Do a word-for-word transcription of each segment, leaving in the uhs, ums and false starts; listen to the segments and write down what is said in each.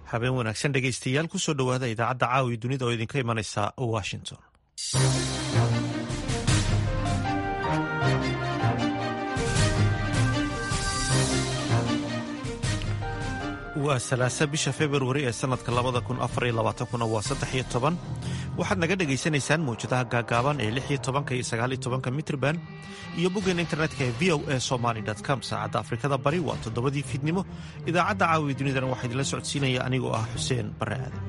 habeen wanaagsan dhegaystayaal kusoo dhowaada idaacadda caawi dunida oo idinka imanaysa washington. waa salaasa bisha februari ee sanadka labada kun afar iyo labaatankuna waa saddex iyo toban waxaad naga dhegaysanaysaan mawjadaha gaagaaban ee lix iyo tobanka iyo sagaal iyo tobanka mitrban iyo boggan internetka ee v o a somali com. saacadda afrikada bari waa toddobadii fiidnimo. idaacadda caawi dunidana waxaa idinla socodsiinaya anigoo ah xuseen bare aadan.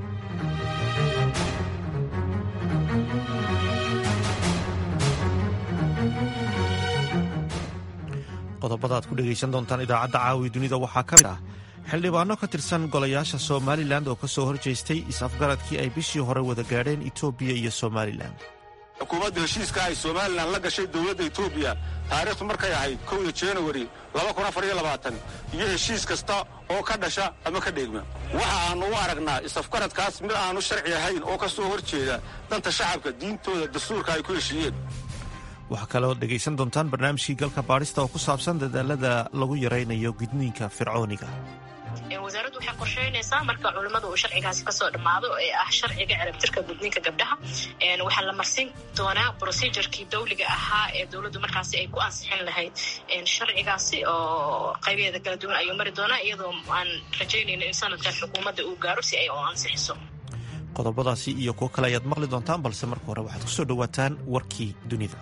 qodobada aad ku dhegaysan doontaan idaacadda caawi dunida waxaa ka mid ah xildhibaano ka tirsan golayaasha somalilan oo ka soo horjeestay is-afgaradkii ay bishii hore wada gaadheen etoobiya iyo somalilan. xukuumadda heshiiska ay somalilan la gashay dowladda etoobiya taariikhdu markay ahayd kowda januari iyo heshiis kasta oo ka dhasha ama ka dheegma waxa aanu u aragnaa is-afgaradkaas mid aanu sharci ahayn oo ka soo hor jeeda danta shacabka diintooda dastuurka ay ku heshiiyeen. waxaa kaloo dhegaysan doontaan barnaamijkii galka baadhista oo ku saabsan dadaalada lagu yaraynayo gudniinka fircooniga. wasaaraddu waxay qorsheynaysaa marka culimmada uu sharcigaasi kasoo dhammaado ee ah sharciga ciribtirka gudniinka gabdhaha waxaa la marsiin doonaa procedurkii dawliga ahaa ee dowladdu markaasi ay ku ansixin lahayd sharcigaasi oo qaybaheeda kala duwan ayuu mari doonaa iyadoo aan rajaynayno in sanadkan xukuumadda uu gaaro si ay u ansixiso. qodobadaasi iyo kuwo kale ayaad maqli doontaan balse marka hore waxaad kusoo dhowaataan warkii dunida.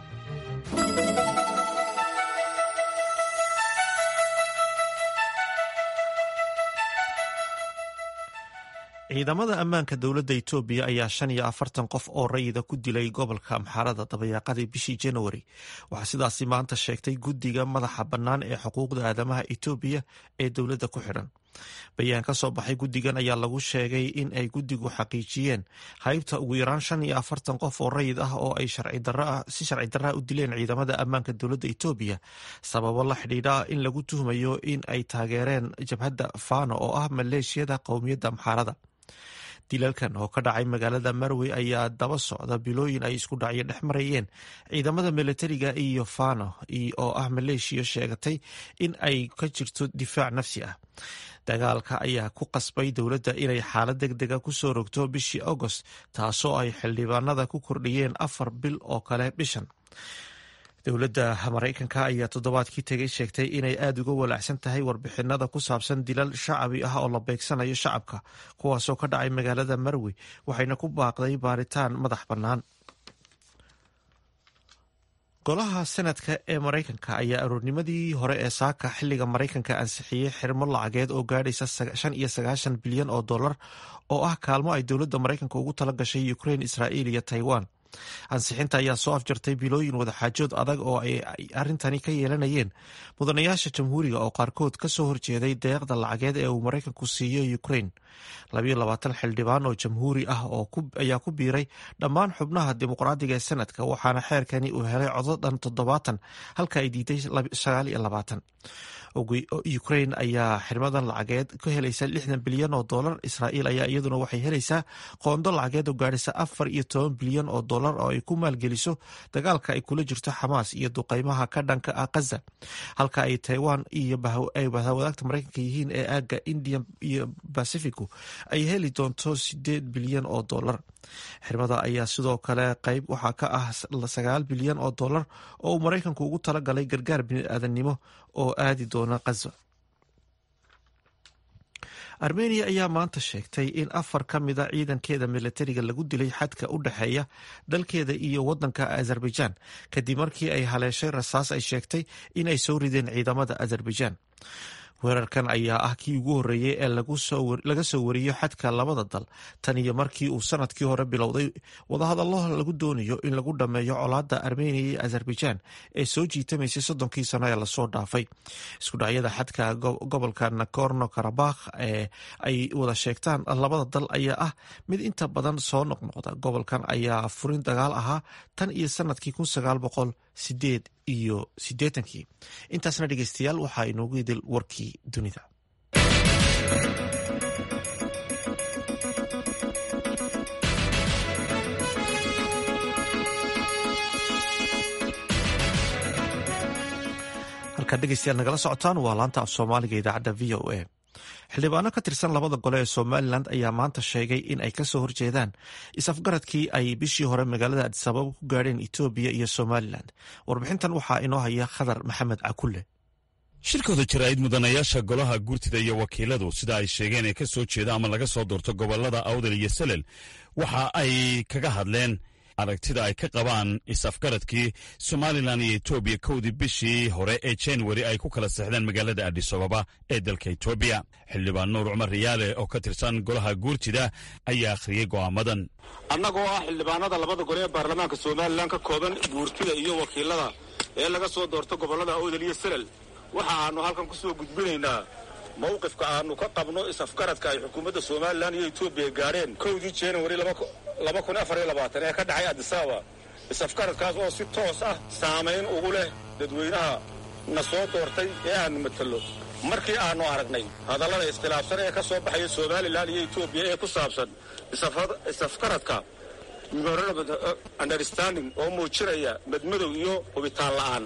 ciidamada ammaanka dowladda etoobiya ayaa shan iyo afartan qof oo rayida ku dilay gobolka amxaarada dabayaaqadii bishii januari. waxaa sidaasi maanta sheegtay guddiga madaxa bannaan ee xuquuqda aadamaha etoobiya ee dowladda ku xidhan. bayaan ka soo baxay guddigan ayaa lagu sheegay in ay guddigu xaqiijiyeen haybta ugu yaraan shan iyo afartan qof oo rayid ah oo ay si sharci darraa u dileen ciidamada ammaanka dowladda etoobiya sababo la xidhiidha in lagu tuhmayo in ay taageereen jabhadda fano oo ah maleeshiyada qowmiyadda amxaarada. dilalkan oo ka dhacay magaalada marwey ayaa daba socda bilooyin ay isku dhacyo dhex marayeen ciidamada militariga iyo fano oo ah maleeshiya sheegatay in ay ka jirto difaac nafsi ah. dagaalka ayaa ku qasbay dowladda inay xaalad deg dega ku soo rogto bishii agost taasoo ay xildhibaanada ku kordhiyeen afar bil oo kale bishan. dowladda maraykanka ayaa toddobaadkii tegay sheegtay inay aada uga walaacsan tahay warbixinada ku saabsan dilal shacabi ah oo la beegsanayo shacabka kuwaasoo ka dhacay magaalada marwey waxayna ku baaqday baaritaan madax bannaan. golaha senadka ee maraykanka ayaa aroornimadii hore ee saaka xiliga maraykanka ansixiyey xirmo lacageed oo gaadhaysa shan iyo sagaashan bilyan oo dollar oo ah kaalmo ay dowladda maraykanka ugu tala gashay ukraine, israa'iil iyo taiwan. ansixinta ayaa soo afjartay bilooyin wadaxaajood adag oo ay arrintani ka yeelanayeen mudanayaasha jamhuuriga oo qaarkood ka soo horjeeday deeqda lacageed ee uu maraykanku siiyo ukraine. labayo labaatan xildhibaan oo jamhuuri ah ayaa ku biiray dhammaan xubnaha dimuqraadiga ee sanadka waxaana xeerkani uu helay codod dhan toddobaatan halka ay diiday sagaal iyo labaatan. ukraine ayaa xirmadan lacageed ka helaysa lixdan bilyan oo dollar. israa'iil ayaa iyaduna waxay helaysaa qoondo lacageed oo gaadhaysa afar iyo toban bilyan oo dollar oo ay ku maalgeliso dagaalka ay kula jirto xamaas iyo duqeymaha ka dhanka ah khaza, halka ay taiwan iyo ay wadaagta maraykanka yihiin ee aagga indian iyo bacificu ay heli doonto sideed bilyan oo dollar. xirmada ayaa sidoo kale qayb waxaa ka ah sagaal bilyan oo dollar oo uu maraykanku ugu talagalay gargaar bini'aadanimo oo aadi doona khaza. armeniya ayaa maanta sheegtay in afar ka mida ciidankeeda militariga lagu dilay xadka u dhexeeya dalkeeda iyo wadanka azerbaijan kadib markii ay haleeshay rasaas ay sheegtay in ay soo rideen ciidamada azerbaijan. weerarkan ayaa ah kii ugu horreeyey ee laga soo wariyo xadka labada dal tan iyo markii uu sanadkii hore bilowday wadahadallo lagu doonayo in lagu dhammeeyo colaadda armeniya iyo azerbaijan ee soo jiitamaysay soddonkii sano ee lasoo dhaafay. isku dhacyada xadka gobolka nakorno karabakh ee ay wada sheegtaan labada dal ayaa ah mid inta badan soo noqnoqda. gobolkan ayaa furin dagaal ahaa tan iyo sanadkii kun sagaal boqol sideed iyo siddeetankii. intaasna dhegeystayaal waxaa inoogu idil warkii dunida. halkaad dhegeystayaal nagala socotaan waa laanta af soomaaliga idaacadda v o a. xildhibaano ka tirsan labada gole ee somalilan ayaa maanta sheegay in ay kasoo horjeedaan is-afgaradkii ay bishii hore magaalada addis ababa ku gaadheen etoobiya iyo somalilan. warbixintan waxaa inoo haya khadar maxamed cakulle. shirkooda jaraa'id mudanayaasha golaha guurtida iyo wakiiladu sida ay sheegeen ee ka soo jeeda ama laga soo doorto gobolada awdal iyo salel waxa ay kaga hadleen aragtida ay ka qabaan is-afgaradkii somalilan iyo etoobiya kowdii bishii hore ee januari ay ku kala seexdeen magaalada addis ababa ee dalka etoobiya. xildhibaan nuur cumar riyaale oo ka tirsan golaha guurtida ayaa akhriyey go'aamadan. annagoo ah xildhibaanada labada gole ee baarlamaanka somalilan ka kooban guurtida iyo wakiilada ee laga soo doorto gobolada awdal iyo salel waxa aanu halkan ku soo gudbinaynaa mawqifka aanu ka qabno is-afgaradka ay xukuumadda somalilan iyo etoobiya gaadheen kowdii januari laba kun afar iyo labaatan ee ka dhacay addis ababa. is-afgaradkaas oo si toos ah saamayn ugu leh dadweynaha na soo doortay ee aanu matalo. markii aanu aragnay hadallada iskhilaafsan ee ka soo baxaya somalilan iyo etoobiya ee ku saabsan is-afgaradka memorandum understanding oo muujinaya madmadow iyo hubitaan la'aan,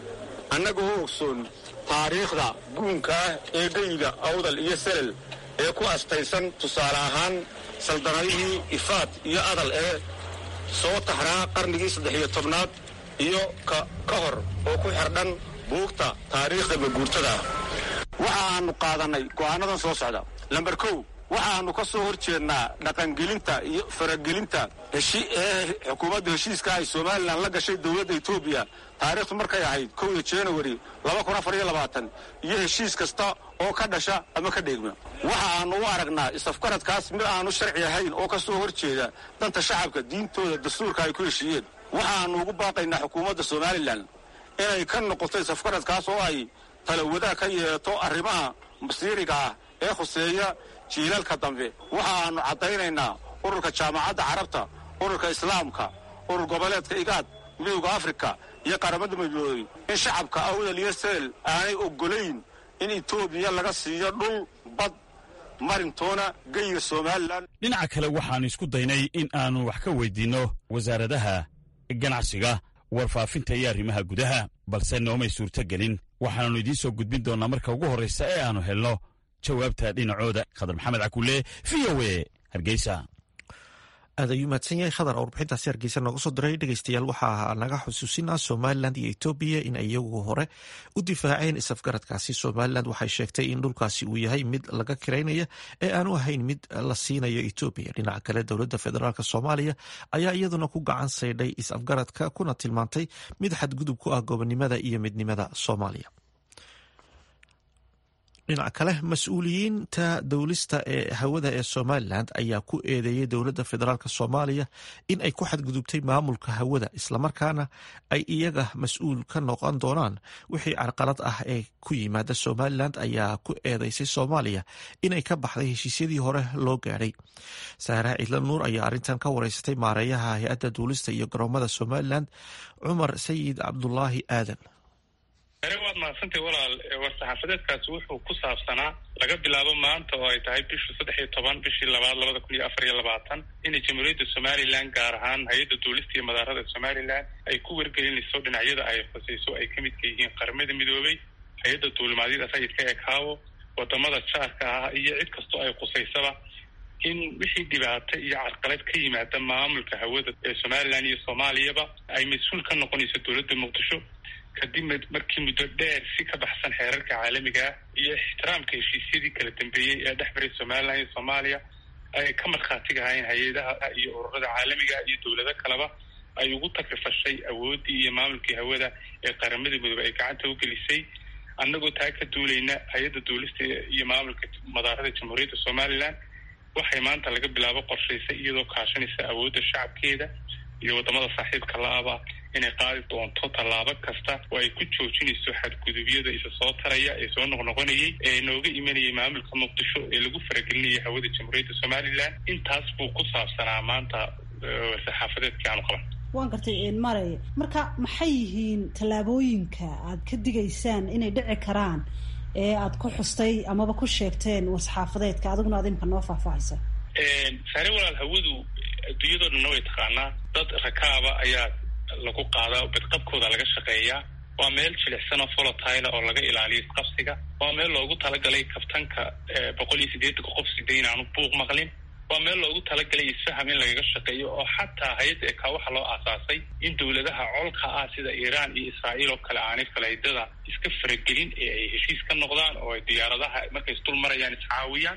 annagoo ogsoon taariikhda guunka ah ee geyga awdal iyo salel ee ku astaysan tusaale ahaan saldanadihii ifaad iyo adal ee soo taxraa qarnigii saddex iyo tobnaad iyo ka hor oo ku xidhan buugta taariikhda maguurtada ah. waxa aanu qaadannay go'aanadan soo socda. lamber kow, waxaannu ka soo hor jeednaa dhaqangelinta iyo faragelinta ee xukuumadda heshiiska ay somalilan la gashay dowladda etoobiya taariikhdu markay ahayd kowda januari laba kun afar iyo labaatan iyo heshiis kasta oo ka dhasha ama ka dheegma. waxa aanu u aragnaa is-afgaradkaas mid aanu sharci ahayn oo ka soo hor jeeda danta shacabka, diintooda, dastuurka ay ku heshiiyeen. waxaannu ugu baaqaynaa xukuumadda somalilan inay ka noqoto is-afgaradkaas oo ay talawadaha ka yeelato arrimaha masiiriga ah ee khuseeya jiilalka dambe. waxa aanu caddaynaynaa ururka jaamacadda carabta, ururka islaamka, urur goboleedka igaad, midowda afrika iyo qaramada midoobay in shacabka awdal iyo salel aanay ogolayn in etoobiya laga siiyo dhul, bad, marintoona geyga somalilan. dhinaca kale waxaannu isku daynay in aannu wax ka weydiinno wasaaradaha ganacsiga, warfaafinta iyo arrimaha gudaha, balse noomay suurtogelin. waxaannu idiin soo gudbin doonnaa marka ugu horraysa ee aannu helno jawaabta dhinacooda. khadar maxamed cakulle, v o a, hargeysa. aad ayuu mahadsan yahay khadar oo warbixintaasi hargeysa nooga soo diray. dhegeystayaal, waxaa naga xusuusinaa somalilan iyo etoobiya in iyagu hore u difaaceen is-afgaradkaasi. somalilan waxay sheegtay in dhulkaasi uu yahay mid laga kiraynaya ee aanu ahayn mid la siinayo etoobiya. dhinaca kale, dowladda federaalk soomaaliya ayaa iyaduna ku gacan saydhay is-afgaradka kuna tilmaantay mid xadgudub ku ah gobonnimada iyo midnimada soomaaliya. dhinaca kale, mas-uuliyiinta dowlista ee hawada ee somalilan ayaa ku eedeeyey dowladda federaalk soomaaliya in ay ku xadgudubtay maamulka hawada, islamarkaana ay iyaga mas-uul ka noqon doonaan wixii carqalad ah ee ku yimaada. somalilan ayaa ku eedeysay soomaaliya inay ka baxday heshiisyadii hore loo gaadhay. saare ciidla nuur ayaa arrintan ka wareysatay maareeyaha hay-adda duulista iyo garoomada somalilan, cumar sayid cabdulaahi aadan. waad mahadsantay walaal. war-saxaafadeedkaasi wuxuu ku saabsanaa laga bilaabo maanta oo ay tahay bishu saddex iyo toban bishii labaad labada kun iyo afar iyo labaatan inay jamhuuriyadda somalilan gaar ahaan hay-adda duulista iyo madaarada somalilan ay ku wargelinayso dhinacyada ay khusayso ay ka midka yihiin qaramada midoobay, hay-adda duulimaadyada rayidka ee kaawo, wadamada jaarka ah iyo cid kastoo ay khusaysaba in wixii dhibaato iyo carqalad ka yimaada maamulka hawada ee somalilan iyo soomaaliyaba ay mas-uul ka noqonayso dowladda muqdisho kadib markii muddo dheer si ka baxsan xeerarka caalamiga ah iyo ixtiraamka heshiisyadii kala dambeeyey ee dhex maray somalilan iyo soomaaliya ay ka markhaatigahayn hay-adaha iyo ururada caalamiga iyo dowlado kaleba ay ugu takrifashay awooddii iyo maamulkii hawada ee qaramada midoobe ay gacanta u gelisay. annagoo taa ka duulayna hay-adda duulista iyo maamulka madaarada jamhuuriyadda somalilan waxay maanta laga bilaabo qorshaysay iyadoo kaashanaysa awoodda shacabkeeda iyo wadamada saaxiibka la-aba inay qaadi doonto tallaabo kasta oo ay ku joojinayso xadgudubyada isa soo taraya ee soo noqnoqonayay ee nooga imanayay maamulka muqdisho ee lagu faragelinayay hawada jamhuuriyadda somalilan. intaas buu ku saabsanaa maanta saxaafadeedkii aanu qaban. waan gartay maarey, marka maxay yihiin tallaabooyinka aad ka digaysaan inay dhici karaan ee aad ku xustay amaba ku sheegteen war-saxaafadeedka, adiguna aad imka noo faahfaahaysa? saare walaal, hawadu adduunyadoo dhanna way taqaanaa. dad rakaaba ayaa lagu qaadaa, badqabkooda laga shaqeeyaa. waa meel jilicsan oo folotayla oo laga ilaaliyo isqabsiga. waa meel loogu talagalay kabtanka boqol iyo siddeetanka qof sidee inaanu buuq maqlin. waa meel loogu talagalay isfaham in lagaga shaqeeyo oo xataa hay-adda eka waxaa loo aasaasay in dowladaha colka ah sida iiraan iyo israa'iil oo kale aanay falaydada iska faragelin ee ay heshiis ka noqdaan oo ay diyaaradaha markay isdul marayaan iscaawiyaan.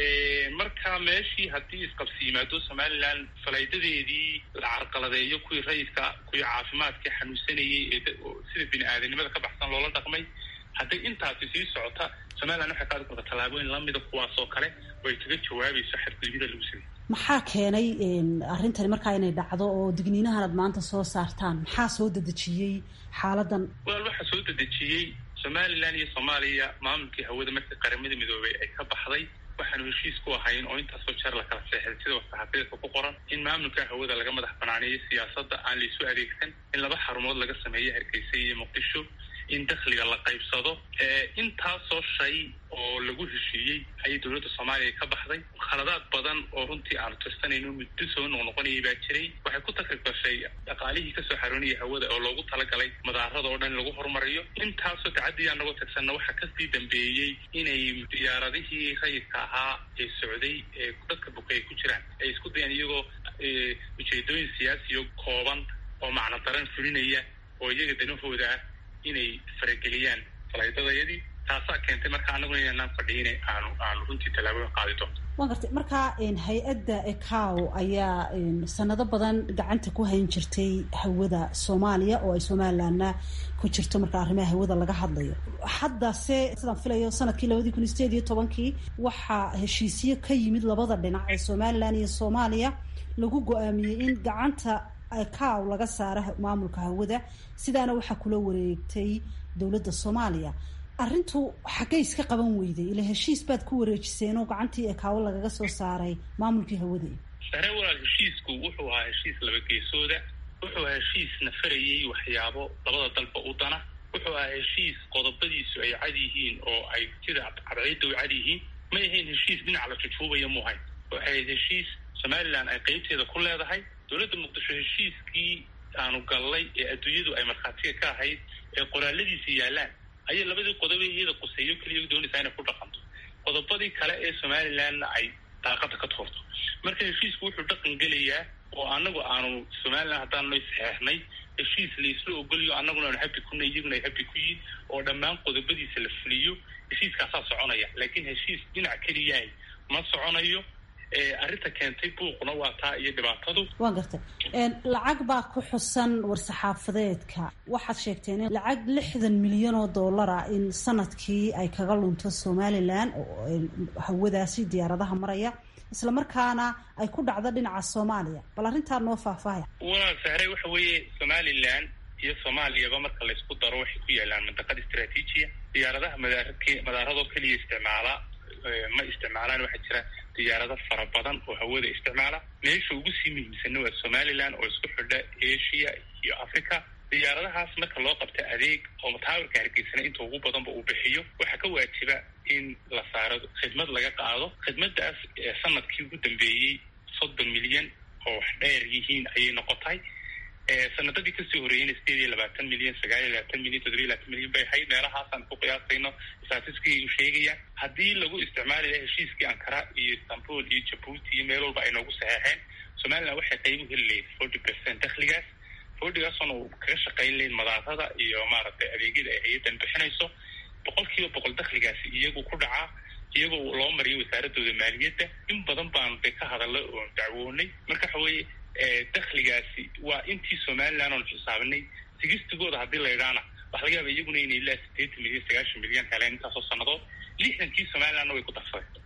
marka meeshii haddii isqabsi yimaado somaliland falaydadeedii la carqaladeeyo kuwii rayidka kuwii caafimaadka xanuunsanayay ee sida bini aadanimada ka baxsan loola dhaqmay, hadday intaasi sii socota somaliland waxay qaadi karta tallaabooyin lamida kuwaas oo kale oo ay kaga jawaabayso xadgudubyada lagu sameeyey. maxaa keenay arrintani markaa inay dhacdo oo digniinahan aad maanta soo saartaan? maxaa soo dedejiyey xaaladan? walaal waxaa soo dedejiyey somaliland iyo soomaaliya maamulkii hawada markii qaramada midoobay ay ka baxday waxaanu heshiis ku ahayn oo intaasoo jeer la kala seexday sida warsaxaafadeedka ku qoran in maamulka hawada laga madax banaaneeyo siyaasadda aan laysu adeegsan, in laba xarumood laga sameeyo Hargeysa iyo Muqdisho, in dakhliga la qaybsado. intaasoo shay oo lagu heshiiyey ayay dowladda soomaaliya ka baxday. khaladaad badan oo runtii aanu tirsanayno muddo soo noqnoqonayay baa jiray. waxay ku takribashay dhaqaalihii kasoo xaroonayay hawada oo loogu talagalay madaarada oo dhan lagu horumariyo. intaasoo tacadii anagoo tagsanna waxaa kasii dambeeyey inay diyaaradihii rayidka ahaa ee socday ee dadka bukay ku jiraan ay isku dayaan iyagoo ujeedooyin siyaasiyo kooban oo macno daran fulinaya oo iyaga danahooda ah inay farageliyaan falaydadayadii. taasaa keentay marka anaguna inanaan fadhiyin aanu aanu runtii tallaabooyin qaadi doonto. waan gartay markaa hay-adda ecao ayaa sanado badan gacanta ku hayn jirtay hawada soomaaliya oo ay somalilandna ku jirto marka arrimaha hawada laga hadlayo. haddase sidaan filayo sanadkii labadii kun iyo sideed iyo tobankii waxaa heshiisyo ka yimid labada dhinac ee somaliland iyo soomaaliya lagu go-aamiyey in gacanta ecao laga saara maamulka hawada, sidaana waxaa kula wareegtay dowladda soomaaliya. arrintu xaggay iska qaban weyday? ila heshiis baad ku wareejiseen oo gacantii ecao lagaga soo saaray maamulkii hawada. sare walaal heshiisku wuxuu ahaa heshiis laba geesooda, wuxuu ahaa heshiis nafarayay waxyaabo labada dalba u dana, wuxuu ahaa heshiis qodobadiisu ay cad yihiin oo ay sida cadceedda u cad yihiin. ma ahayn heshiis dhinac la jujuubaya muuhayn. waxay heshiis somaliland ay qeybteeda ku leedahay. dowladda muqdisho heshiiskii aanu gallay ee adduunyadu ay markhaatiga ka ahayd ee qoraaladiisa yaallaan ayay labadii qodobe iyada quseeyo keliya doonaysaa inay ku dhaqanto. qodobadii kale ee somalilandna ay daaqada ka tuurto. marka heshiisku wuxuu dhaqan gelayaa oo anagu aanu somaliland haddaanu saxeexnay heshiis laisla ogoliyo annaguna aanu habi kunay iyaguna ay habi ku yihiin oo dhammaan qodobadiisa la fuliyo. heshiiskaasaa soconaya, laakiin heshiis dhinac keliyahay ma soconayo. arrinta keentay buuqna waa taa iyo dhibaatadu. waan gartay lacag baa ku xusan war-saxaafadeedka. waxaad sheegteen in lacag lixdan milyan oo dollara in sanadkii ay kaga lunto somaliland oo hawadaasi diyaaradaha maraya, isla markaana ay ku dhacdo dhinaca soomaaliya. bal arrintaa noo faahfaahaya. walaal sahre waxa weeye somaliland iyo soomaaliyaba marka laysku daro waxay ku yaalaan mintaqad istaraatiijiya. diyaaradaha madaark madaaradoo keliya isticmaala ma isticmaalaan. waxaa jira diyaarado fara badan oo hawada isticmaala. meesha ugu sii muhiimsanna waa somaliland oo isku xidha asia iyo africa. diyaaradahaas marka loo qabta adeeg oo mataawirka hargeysana inta ugu badanba uu bixiyo, waxaa ka waajiba in la saaro khidmad laga qaado. khidmadaas sanadkii ugu dambeeyey soddon milyan oo wax dheer yihiin ayay noqotay. sanadadii kasii horreeyeyna sideed iyo labaatan milyan, sagaal iyo labaatan milyan, toddoba iyo labaatan milyan bay ahayd. meelahaasaan ku qiyaasayno statistics sheegayaan. haddii lagu isticmaali lahaa heshiiskii ankara iyo istanbul iyo jabuuti iyo meel walba ay noogu saxeexeen, somaliland waxay qayb u heli lahayd forty percent dakhligaas. fortygaasona uu kaga shaqayn lahayd madaarada iyo maaragtay adeegyada ay hay-addan bixinayso. boqol kiiba boqol dakhligaasi iyagu ku dhacaa, iyagoo loo mariyo wasaaradooda maaliyadda. in badan baanu de ka hadalay oo dacwoonay. marka waxa weeye dakhligaasi waa intii somaliland oonu xisaabinay. sigistigooda haddii la idhaana waxa laga yaaba iyaguna inay ilaa sideetan milyan sagaashan milyan heleen intaasoo sannadood. lixdankii somalilandna way ku darsadeen.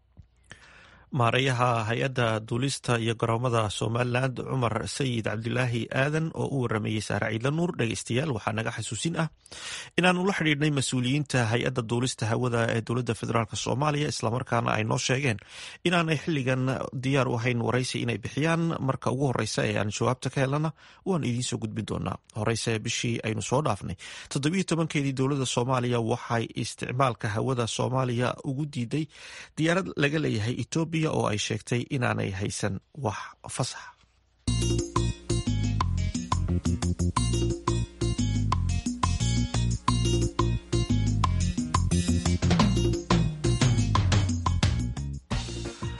maareeyaha hay-adda duulista iyo garoomada somaliland cumar sayid cabdilaahi aadan oo u waramayey saare ciidla nuur. dhegeystayaal waxaa naga xasuusin ah inaanu la xidhiidhnay mas-uuliyiinta hay-adda duulista hawada ee dowladda federaalk soomaaliya, islamarkaana ay noo sheegeen inaanay xilligan diyaar u ahayn waraysi inay bixiyaan. marka ugu horeysa ee aan jawaabta ka helana waan idiinsoo gudbin doonaa. horeyse bishii aynu soo dhaafnay toddobiyo tobankeedii dowladda soomaaliya waxay isticmaalka hawada soomaaliya ugu diiday diyaarad laga leeyahay etoobiya oo ay sheegtay inaanay haysan wax fasax.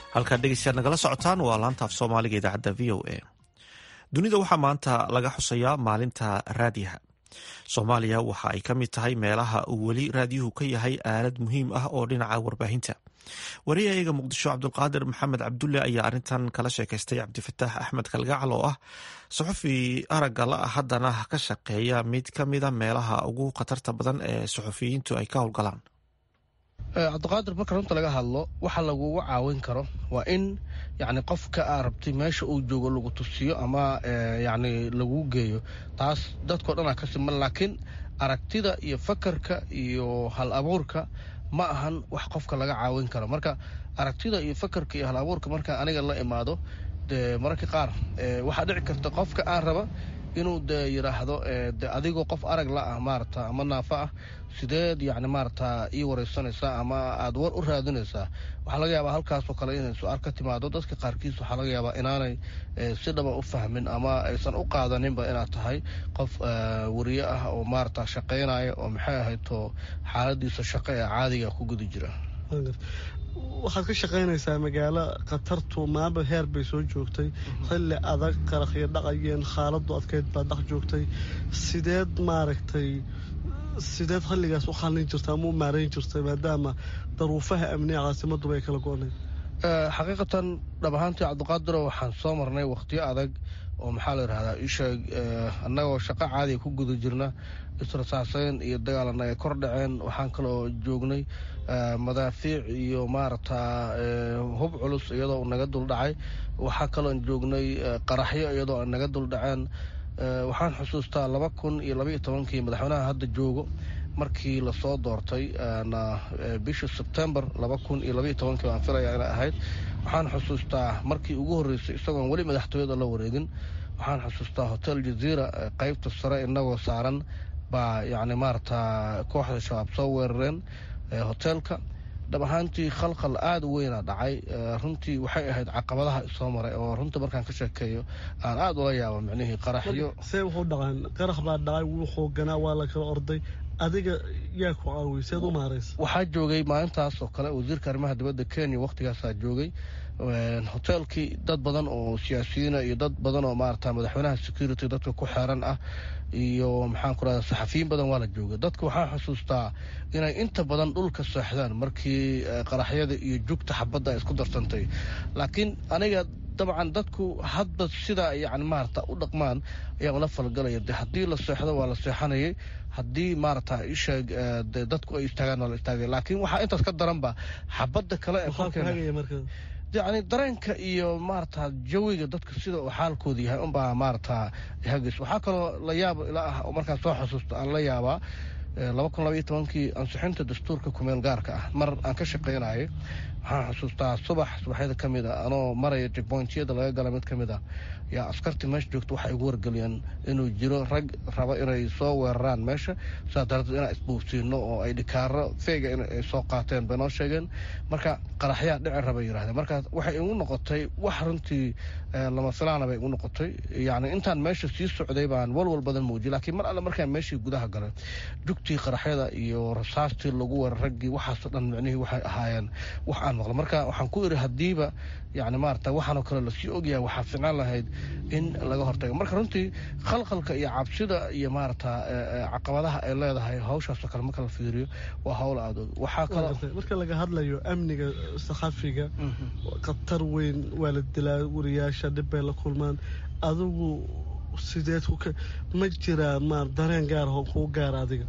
halkaad dhegeystayaad nagala socotaan waa laanta af soomaaliga idaacadda v o a. dunida waxaa maanta laga xusayaa maalinta raadiyaha. soomaaliya waxa ay ka mid tahay meelaha uu weli raadiyuhu ka yahay aalad muhiim ah oo dhinaca warbaahinta. wariyahayaga muqdisho cabdulqaadir maxamed cabdulle ayaa arrintan kala sheekaystay cabdifataax axmed kalgacal oo ah suxufi aragga la ah haddana ka shaqeeya mid ka mida meelaha ugu khatarta badan ee suxufiyiintu ay ka howlgalaan. cabdiqaadir marka runta laga hadlo waxa lagugu caawin karo waa in yani qofka aa rabtay meesha uu joogo lagu tusiyo ama yani lagu geeyo. taas dadkao dhan aa ka siman, laakiin aragtida iyo fakarka iyo hal abuurka ma ahan wax qofka laga caawin karo. marka aragtida iyo fakarka iyo hal abuurka marka aniga la imaado dee mararka qaar waxaa dhici karta qofka aan raba inuu de yidhaahdo de adigoo qof arag la ah maarata ama naafa ah sideed yani maarata ii wareysanaysaa ama aada war u raadinaysaa. waxaa laga yaabaa halkaasoo kale inay su-aal ka timaado. dadka qaarkiis waxaa laga yaabaa inaanay si dhaba u fahmin ama aysan u qaadaninba inaad tahay qof wariye ah oo maarata shaqaynaya oo maxay ahaydto xaaladiisa shaqo ee caadiga ku guda jira. waxaad ka shaqaynaysaa magaalo khatartu maaba heer bay soo joogtay, xilli adag qaraqyo dhaqayeen, xaaladu adkeyd baa dhex joogtay. sideed maaragtay sideed xilligaas u xallin jirta ama u maarayn jirtay maadaama daruufaha amniga caasimaduba ay kala go-nayd? xaqiiqatan dhab ahaantii cabdiqaadiro waxaan soo marnay wakhtiyo adag oo maxaa la yidhahdaa isheeg annagoo shaqo caadiga ku guda jirna israsaaseyn iyo dagaalana ay kor dhaceen. waxaan kaloo joognay madaafiic iyo maaragta hub culus iyadoo naga duldhacay. waxaa kaloon joognay qaraxyo iyadoo naga duldhaceen. waxaan xusuustaa laba kun iyo labaiyo tobankii madaxweynaha hadda joogo markii lasoo doortay bishii sebtembar laba kun iyo labaiyo tobankii baan filaya inay ahayd. waxaan xusuustaa markii ugu horreysay isagoon weli madaxtooyada la wareegin, waxaan xusuustaa hotel jaziira qaybta sare inagoo saaran baa yani maarata kooxda shabaab soo weerareen hoteelka. dhab ahaantii khalkhal aada u weyna dhacay. runtii waxay ahayd caqabadaha isoo maray oo runta markaan ka sheekeeyo aan aada ula yaabo micnihii qaraxyo. see wuxuu dhaqaan qarax baa dhacay, wuu xooganaa, waa la kala orday, adiga yaa ku caawiyay, seed u maaraysa? waxaa joogay maalintaas oo kale wasiirka arrimaha dibadda kenya waktigaasaa joogay. hoteelkii dad badan oo siyaasiyiina iyo dad badan oo maarata madaxweynaha security dadka ku xeeran ah iyo maxaan ku rahda saxafiyiin badan waa la joogay. dadka waxaa xusuustaa inay inta badan dhulka seexdaan markii qaraxyada iyo jugta xabadda ay isku darsantay. laakiin aniga dabcan dadku hadba sidaa yani maarata u dhaqmaan ayaan ula falgalaya. de haddii la seexdo waa la seexanayay, haddii maarata isheeg de dadku ay istaagaan waa la istaagay. laakiin waxaa intaas ka daranba xabadda kale ee korkeena yani dareenka iyo maarata jawiga dadka sida uu xaalkooda yahay unbaa maarata hagis. waxaa kaloo la yaab ila ah oo markaan soo xusuusto aan la yaabaa laba kun labaiyo tobankii ansixinta dastuurka kumeel gaarka ah mar aan ka shaqaynayay. waxaan xusuustaa subax subaxyada ka mid a anoo maraya jegbointiyada laga gala mid ka mid ah yaa askartii meesha joogta waxay ugu wargeliyeen inuu jiro rag raba inay soo weeraraan meesha, sidaa daradeed inaan isbuufsiino oo ay dhikaaro feega inay soo qaateen bay noo sheegeen. marka qaraxyaa dhici rabay yidhahdeen. marka waxay igu noqotay wax runtii lama filaana bay igu noqotay. yani intaan meesha sii socday baan walwal badan muujiyay, laakiin mar alle markaan meeshii gudaha galay jugtii qaraxyada iyo rasaastii lagu weerar raggii waxaasoo dhan micnihii waxay ahaayeen wax aan maqlo. marka waxaan ku iri haddiiba yani maarata waxaanoo kale lasii ogyahay waxaa ficnaan lahayd in laga hortago. marka runtii khalkhalka iyo cabsida iyo maarata caqabadaha ay leedahay hawshaasoo kale marka la fiiriyo waa hawl aada og. waxaa kale marka laga hadlayo amniga saxafiga khatar weyn waa la dilaa, wariyaasha dhib bay la kulmaan. adigu sideed ma jiraa ma dareen gaar oo kuu gaara adiga?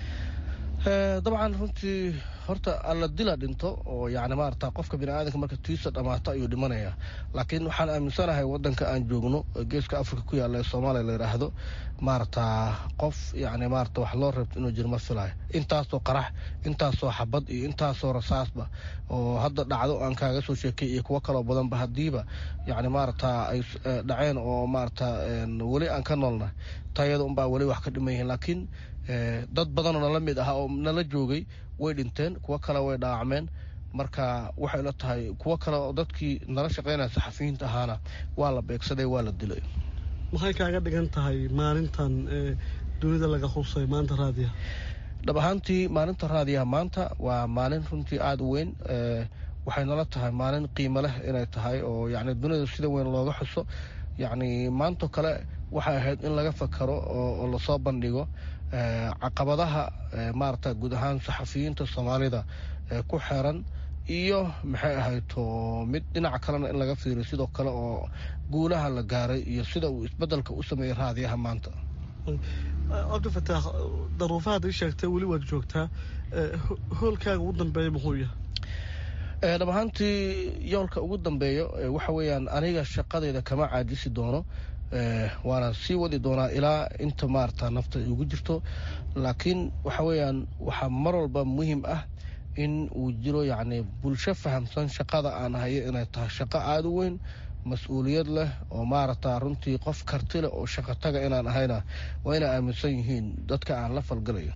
dabcan runtii horta alla dila dhinto oo yani maarata qofka biniaadanka marka tiisa dhamaato ayuu dhimanaya. laakiin waxaan aaminsanahay wadanka aan joogno geeska africa ku yaalla ee soomaaliya la yidhaahdo maarata qof yani maarata wax loo reebto inuu jiro ma filayo. intaasoo qarax, intaasoo xabad iyo intaasoo rasaasba oo hadda dhacdo aan kaaga soo sheekay iyo kuwo kaloo badanba haddiiba yani maarata ay dhaceen oo maarata weli aan ka noolnahay tayada unbaa weli wax ka dhiman yihiin. laakiin dad badanoo nala mid ah oo nala joogay way dhinteen, kuwo kale way dhaawacmeen. marka waxay la tahay kuwo kale oo dadkii nala shaqaynaya saxafiyiinta ahaana waa la beegsaday, waa la dilay. maxay kaaga dhigan tahay maalintan dunida laga xusay maanta raadiyaha? dhab ahaantii maalinta raadiyaha maanta waa maalin runtii aada u weyn. waxay nala tahay maalin qiimo leh inay tahay oo yacni dunida sida weyn looga xuso yacni maantoo kale waxay ahayd in laga fakaro oo lasoo bandhigo caqabadaha maarata guud ahaan saxafiyiinta soomaalida ku xeeran iyo maxay ahayto mid dhinaca kalena in laga fiiriyo sidoo kale oo guulaha la gaaray iyo sida uu isbedelka u sameeyey raadiyaha maanta. cabdifataax daruufahaad ii sheegtay weli waad joogtaa hoolkaaga ugu dambeeya muxuu yahay? dhab ahaantii yoolka ugu dambeeyo waxa weeyaan aniga shaqadeyda kama caajisi doono waana sii wadi doonaa ilaa inta maarata nafta ugu jirto laakiin waxa weeyaan waxaa mar walba muhiim ah in uu jiro yacni bulsho fahamsan shaqada aan hayo inay tahay shaqo aada u weyn mas-uuliyad leh oo maarata runtii qof karti leh oo shaqo taga inaan ahayna waa inay aaminsan yihiin dadka aan la falgalayo.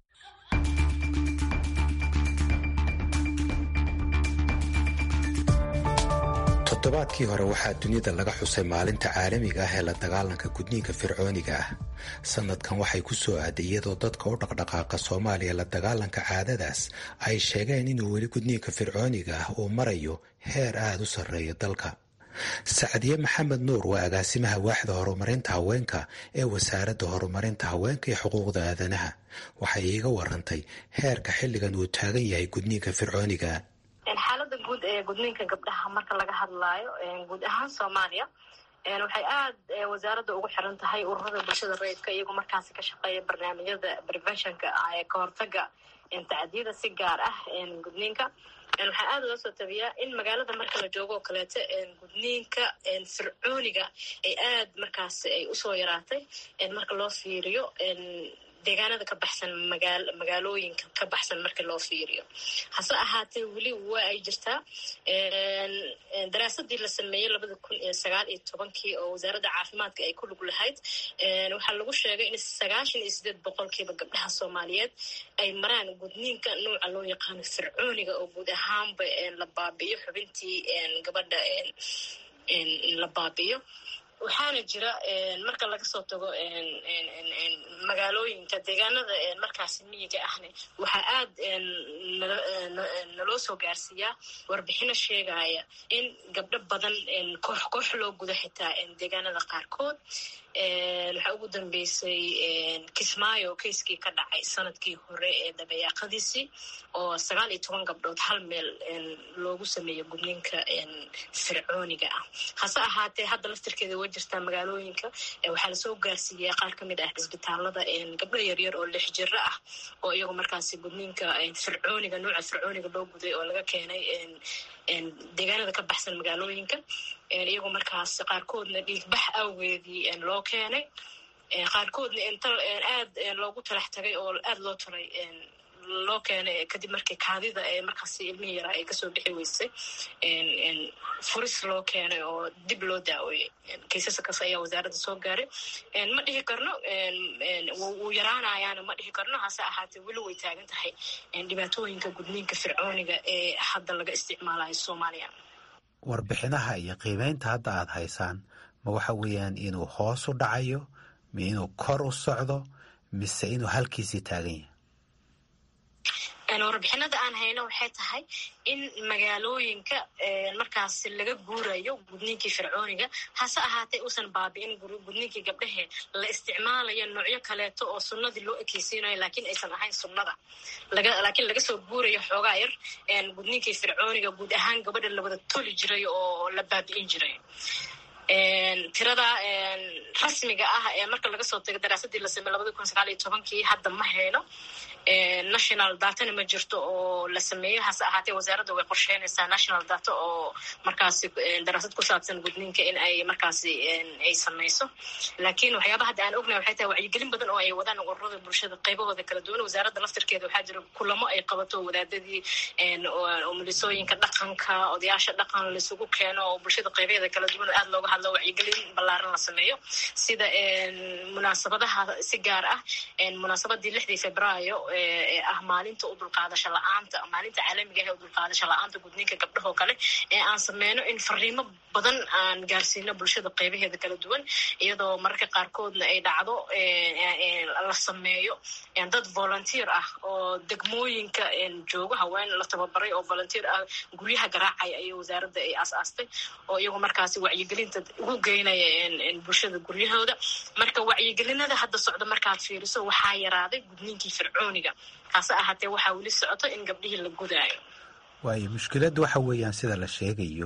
toddobaadkii hore waxaa dunida laga xusay maalinta caalamiga ah ee la dagaalanka gudniinka fircooniga ah. sanadkan waxay ku soo aaday iyadoo dadka u dhaqdhaqaaqa soomaaliya la dagaalanka caadadaas ay sheegeen inuu weli gudniinka fircooniga ah uu marayo heer aada u sarreeya dalka. sacdiye maxamed nuur waa agaasimaha waaxda horumarinta haweenka ee wasaaradda horumarinta haweenka iyo xuquuqda aadanaha. waxay iiga warantay heerka xilligan uu taagan yahay gudniinka fircooniga. xaalada guud ee gudniinka gabdhaha marka laga hadlaayo guud ahaan soomaaliya waxay aada wasaaradda ugu xiran tahay ururada bulshada rayidka iyagoo markaasi ka shaqeeya barnaamijyada preventionka ee ka hortaga tacdiyada si gaar ah gudniinka. waxaa aada loo soo tabiyaa in magaalada marka la joogo oo kaleeto gudniinka fircooniga ay aada markaasi ay usoo yaraatay marka loo fiiriyo deegaanada ka baxsan magaa magaalooyinka ka baxsan marka loo fiiriyo. hase ahaatee weli waa ay jirtaa daraasadii la sameeyey labada kun iyo sagaal iyo tobankii oo wasaaradda caafimaadka ay ku lug lahayd waxaa lagu sheegay in sagaashan iyo sideed boqolkiiba gabdhaha soomaaliyeed ay maraan gudniinka nooca loo yaqaano fircooniga oo guud ahaanba la baabi'iyo xubintii gabadha la baabi'iyo. waxaana jira marka laga soo tago magaalooyinka deegaanada markaasi miyiga ahne waxaa aada naloo soo gaarsiiyaa warbixino sheegaya in gabdho badan koox koox loo gudo xitaa deegaanada qaarkood. waxaa ugu dambeysay kismaayo keiskii ka dhacay sanadkii hore ee dabayaaqadiisii oo sagaal iyo toban gabdhood hal meel loogu sameeyo gudniinka fircooniga ah. hase ahaatee hadda laftirkeeda way jirtaa magaalooyinka waxaa lasoo gaarsiiyaa qaar ka mid ah cisbitaalada gabdho yaryar oo lix jiro ah oo iyago markaasi gudniinka fircooniga nooca fircooniga loo guday oo laga keenay deegaanada ka baxsan magaalooyinka iyagoo markaas qaarkoodna dhiigbax awgeedii loo keenay qaarkoodna inta aada loogu talax tagay oo aada loo talay loo keenay kadib markii kaadida ee markaasi ilmihii yaraa ay kasoo bixi weysay furis loo keenay oo dib loo daaweeyey. kaysaskaas ayaa wasaaradda soo gaaray. ma dhihi karno wuu yaraanayaana ma dhihi karno hase ahaatee weli way taagan tahay dhibaatooyinka gudniinka fircooniga ee hadda laga isticmaalayo soomaaliya. warbixinaha iyo qiimeynta hadda aada haysaan ma waxa weeyaan inuu hoos u dhacayo ma inuu kor u socdo mise inuu halkiisii taagan yahay? warbixinada aan hayno waxay tahay in magaalooyinka markaas laga guurayo gudniinkii fircooniga hase ahaatee uusan baabi'in gudniinkii gabdhahe la isticmaalayo noocyo kaleeto oo sunnadii loo ekeysiinayo laakiin aysan ahayn sunnada laakiin laga soo guurayo xoogaa yar gudniinkii fircooniga guud ahaan gabadha la wada toli jiray oo la baabi'in jiray. tirada rasmiga ah ee marka laga soo tago daraasadii la sameeyey labada kun sagaal iyo tobankii hadda ma hayno. national datana ma jirto oo la sameeyo hase ahaatee wasaaradda way qorsheynaysaa national data oo markaasi daraasad ku saabsan gudniinka in ay markaasi ay sameyso. laakiin waxyaaba hadda aan ognahay waxay tahay wacyigelin badan oo ay wadaan ururada bulshada qaybahooda kala duwan. wasaaradda laftirkeeda waxaa jira kulamo ay qabato wadaadadii umulisooyinka dhaqanka odayaasha dhaqan laisugu keeno oo bulshada qaybaheeda kala duwan oo aada looga hadlo wacyigelin ballaaran la sameeyo sida munaasabadaha si gaar ah munaasabadii lixdii febraayo ee ah maalinta u dulqaadasho la-aanta maalinta caalamiga ah ee u dulqaadasho la-aanta gudniinka gabdhahoo kale ee aan sameyno in fariimo badan aan gaarsiino bulshada qaybaheeda kala duwan iyadoo mararka qaarkoodna ay dhacdo la sameeyo dad volunteer ah oo degmooyinka joogo haween la tababaray oo volunteer ah guryaha garaacaya ayay wasaaradda ay aasaastay oo iyagu markaasi wacyigelinta ugu geynaya bulshada guryahooda marka wacyigelinada hadda socda markaad fiiriso waxaa yaraaday gudniinkii fircooniga kaase ahaatee waxaa weli socoto in gabdhihii la gudaayo waayo mushkiladdu waxa weeyaan sida la sheegayo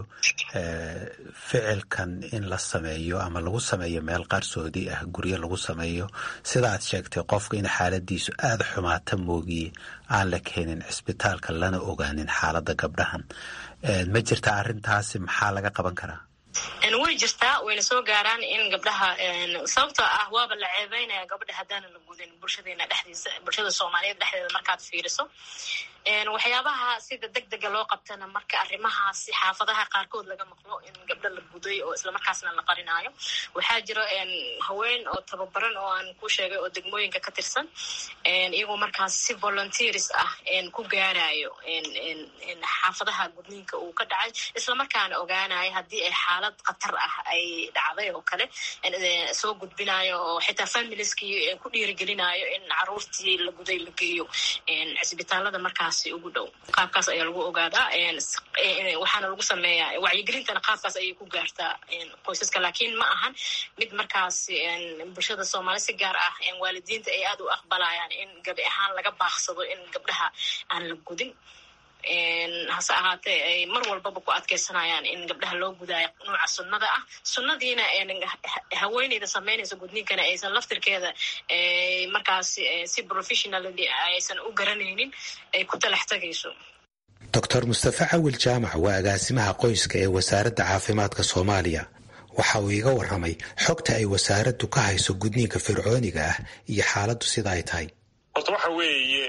ficilkan in la sameeyo ama lagu sameeyo meel qarsoodi ah guryo lagu sameeyo sida aad sheegtay qofka in xaaladiisu aada xumaata moogiye aan la keenin cisbitaalka lana ogaanin xaaladda gabdhahan ma jirta arrintaasi maxaa laga qaban karaa way jirtaa wayna soo gaaraan in gabdhaha sababtoo ah waaba la ceebeynaya gabadha haddaana la gudin bulshadeena dhexdiisa bulshada soomaaliyeed dhexdeeda markaad fiiriso waxyaabaha sida degdega loo qabtana marka arrimahaasi xaafadaha qaarkood laga maqlo in gabdho la guday oo islamarkaasna la qarinaayo waxaa jira haween oo tababaran oo aan ku sheegay oo degmooyinka ka tirsan iyagoo markaas si volunteers ah ku gaarayo xaafadaha gudniinka uu ka dhacay islamarkaana ogaanayo haddii ay xaalad khatar ah ay dhacday oo kale soo gudbinayo oo xitaa familieskii ku dhiirigelinayo in caruurtii la guday la geeyo cisbitaalada markaas ugu dhow qaabkaas ayaa lagu ogaadaa waxaana lagu sameeyaa wacyigelintana qaabkaas ayay ku gaartaa qoysaska laakiin ma ahan mid markaas bulshada soomaali si gaar ah waalidiinta ay aada u aqbalayaan in gabi ahaan laga baaqsado in gabdhaha aan la gudin hase ahaatee ay mar walbaba ku adkeysanayaan in gabdhaha loo gudaayo nooca sunnada ah sunnadiina haweeneyda sameynaysa gudniinkana aysan laftirkeeda markaas si professionally aysan u garanaynin ay ku talax tagayso doctor mustafa cawil jaamac waa agaasimaha qoyska ee wasaaradda caafimaadka soomaaliya waxa uu iga warramay xogta ay wasaaraddu ka hayso gudniinka fircooniga ah iyo xaaladdu sida ay tahay horta waxa weeye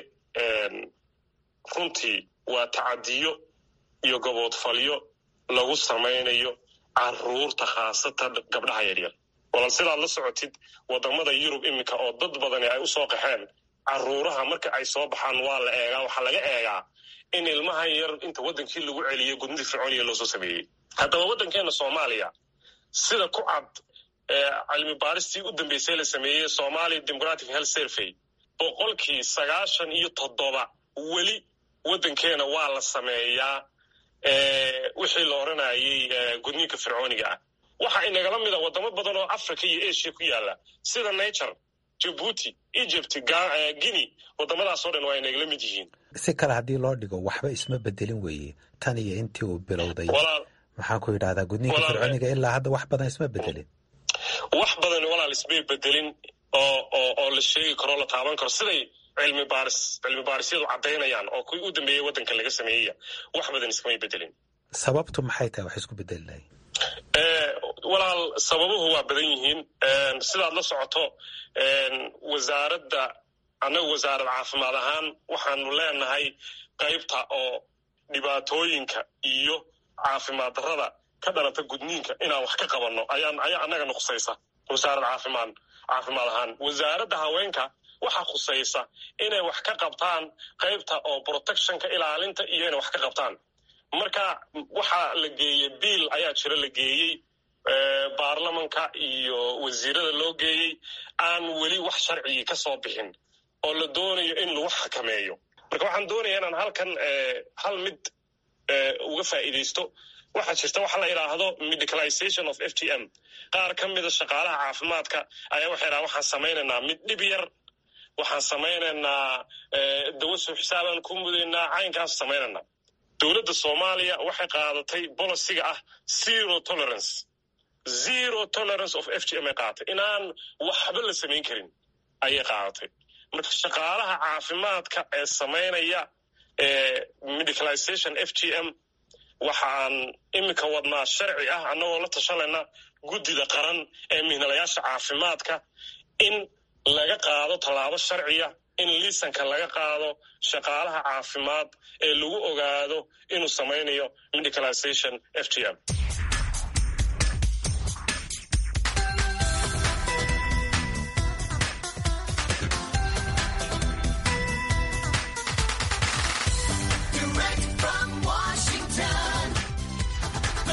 runtii waa tacadiyo iyo gaboodfalyo lagu samaynayo caruurta khaasatan gabdhaha yaryar walaal sidaad la socotid wadamada yurub iminka oo dad badani ay u soo qaxeen caruuraha marka ay soo baxaan waa la eegaa waxaa laga eegaa in ilmahan yar inta waddankii lagu celiyo gudniinka fircooniga loo soo sameeyey haddaba waddankeena soomaaliya sida ku cad cilmi baaristii u dambeysay la sameeyey Somali Democratic Health Survey boqolkii sagaashan iyo toddoba weli waddankeena waa la sameeyaa wixii la oranayay gudniinka fircooniga ah waxa inagala mid ah wadamo badan oo Africa iyo Asia ku yaala sida Niger, Djibouti, Egypt, Guinea wadamadaas oo dhan waa inagala mid yihiin si kale haddii loo dhigo waxba isma bedelin weeye tan iyo intii uu bilowday maxaan ku yidhahdaa gudniinka fircooniga ilaa hadda wax badan isma bedelin wax badan walaal isma bedelin oo oo oo la sheegi karo la taaban karo siday cilmi baaris cilmi baarisyadu cadaynayaan oo kuwii u dambeeyey waddanka laga sameeyay wax badan isma bedelin sababtu maxay tahay wax isku bedelay ee walaal sababuhu waa badan yihiin sidaad la socoto wasaaradda anagu wasaaradda caafimaad ahaan waxaanu leenahay qaybta oo dhibaatooyinka iyo caafimaad darrada ka dhalata gudniinka inaan wax ka qabanno ayaan ayaa anaga nuqsaysa wasaaradda caafimaad caafimaad ahaan wasaaradda haweenka waxa khusaysa inay wax ka qabtaan qaybta oo protectionka ilaalinta iyo inay wax ka qabtaan marka waxa la geeyay biil ayaa jira la geeyay baarlamanka iyo wasiirada loo geeyay aan weli wax sharci ka soo bixin oo la doonayo in lagu xakameeyo marka waxaan doonayaa inaan halkan hal mid uga faa'iideysto waxa jirta waxa la yiraahdo medicalization of F G M qaar ka mid ah shaqaalaha caafimaadka ayaa waxa yiraahdaa waxaan sameeynaa mid dhib yar waxaan sameeynaa dawo soo xisaaban ku mudeynaa caynkaas sameeynaa dowladda Soomaaliya waxay qaadatay policy ah zero tolerance zero tolerance of F G M qaadatay inaan waxba la sameyn karin ayay qaadatay marka shaqaalaha caafimaadka ee sameynaya medicalization F G M waxaan imika wadnaa sharci ah annagoo la tashanayna guddida qaran ee mihnalayaasha caafimaadka in laga qaado tallaabo sharciya in liisanka laga qaado shaqaalaha caafimaad ee lagu ogaado inuu sameynayo medicalization F G M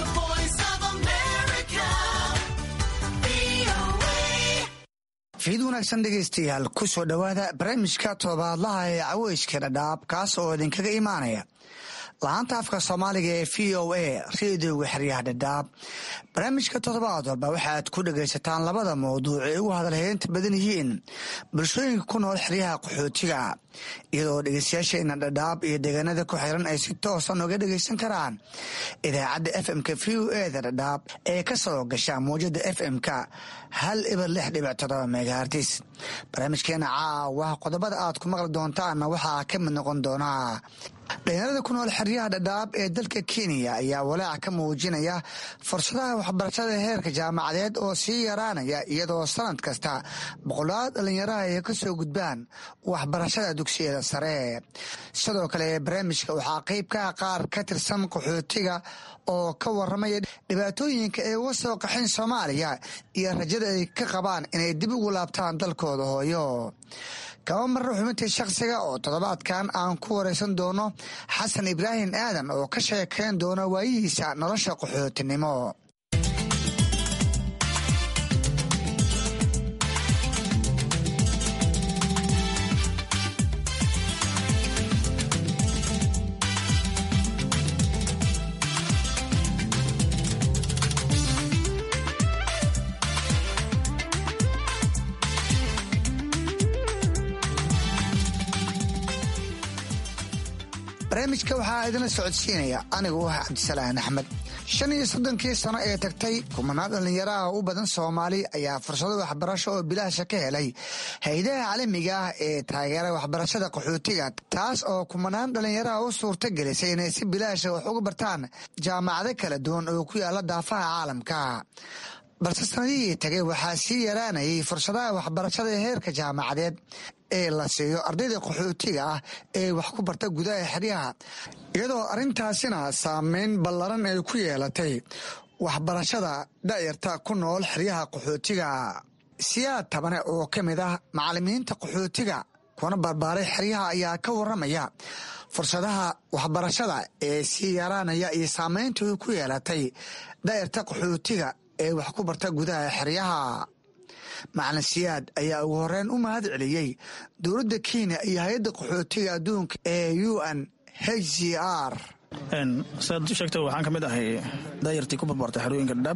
ciid wanaagsan dhegaystayaal ku soo dhowaada barnaamijka toddobaadlaha ee caweyska dhadhaab kaas oo idinkaga imaanaya laanta afka soomaaliga ee v o a reediyoga xeryaha dhadhaab. barnaamijka toddobaad walba waxaaad ku dhagaysataan labada mawduuc ee ugu hadalheynta badan yihiin bulshooyinka ku nool xeryaha qaxootiga, iyadoo dhegaystayaasheena dhadhaab iyo deegaanada ku xiran ay si toosan uga dhagaysan karaan idaacadda f m-ka v o e da dhadhaab ee ka soo gasha mawjada f m-ka hal ibar lix dhibic todoba megahartis. barnaamijkeena caawa qodobada aad ku maqli doontaanna waxaa ka mid noqon doonaa dhalinyarada ku nool xeryaha dhadhaab ee dalka kenya ayaa walaac ka muujinaya fursadaha waxbarashada heerka jaamacadeed oo sii yaraanaya, iyadoo sanad kasta boqolaal dhalinyaraha ay ka soo gudbaan waxbarashada dugsiyada sare. sidoo kale barnaamijka waxaa qeyb ka ah qaar ka tirsan qaxootiga oo ka waramaya dhibaatooyinka ay uga soo qaxeen soomaaliya iyo rajada ay ka qabaan inay dib ugu laabtaan dalkooda hooyo. kaba marra xubintii shakhsiga oo toddobaadkan aan ku waraysan doono xasan ibraahim aadan oo ka sheekayn doona waayihiisa nolosha qaxootinimo. barnaamijka waxaa idinla socodsiinaya anigu ah cabdisalaan axmed. shan iyo soddonkii sano ee tagtay kumanaan dhallinyaraha u badan soomaali ayaa fursado waxbarasho oo bilaasha ka helay hay-adaha caalamiga ah ee taageera waxbarashada qaxootiga, taas oo kumanaan dhallinyaraha u suurta gelisay inay si bilaasha wax uga bartaan jaamacado kala duwan oo ku yaala daafaha caalamka. balse sanadihii tagay waxaa sii yaraanayay fursadaha waxbarashada ee heerka jaamacadeed ee la siiyo ardayda qaxootiga ah ee wax ku barta gudaha xeryaha, iyadoo arrintaasina saameyn ballaran ay ku yeelatay waxbarashada da'yarta ku nool xeryaha qaxootiga. siyaad tabane oo ka mid ah macallimiinta qaxootiga kuna barbaaray xeryaha ayaa ka waramaya fursadaha waxbarashada ee sii yaraanaya iyo saameynta ay ku yeelatay da'yarta qaxootiga ee wax ku barta gudaha xeryaha. macalin siyaad ayaa ugu horeyn u mahad celiyey dowladda kenya iyo hay-adda qaxootiga adduunka ee u n h c r. sidaad u sheegtay waxaan ka mid ahay daayartii ku barbaartay xerooyinka dhadhaab,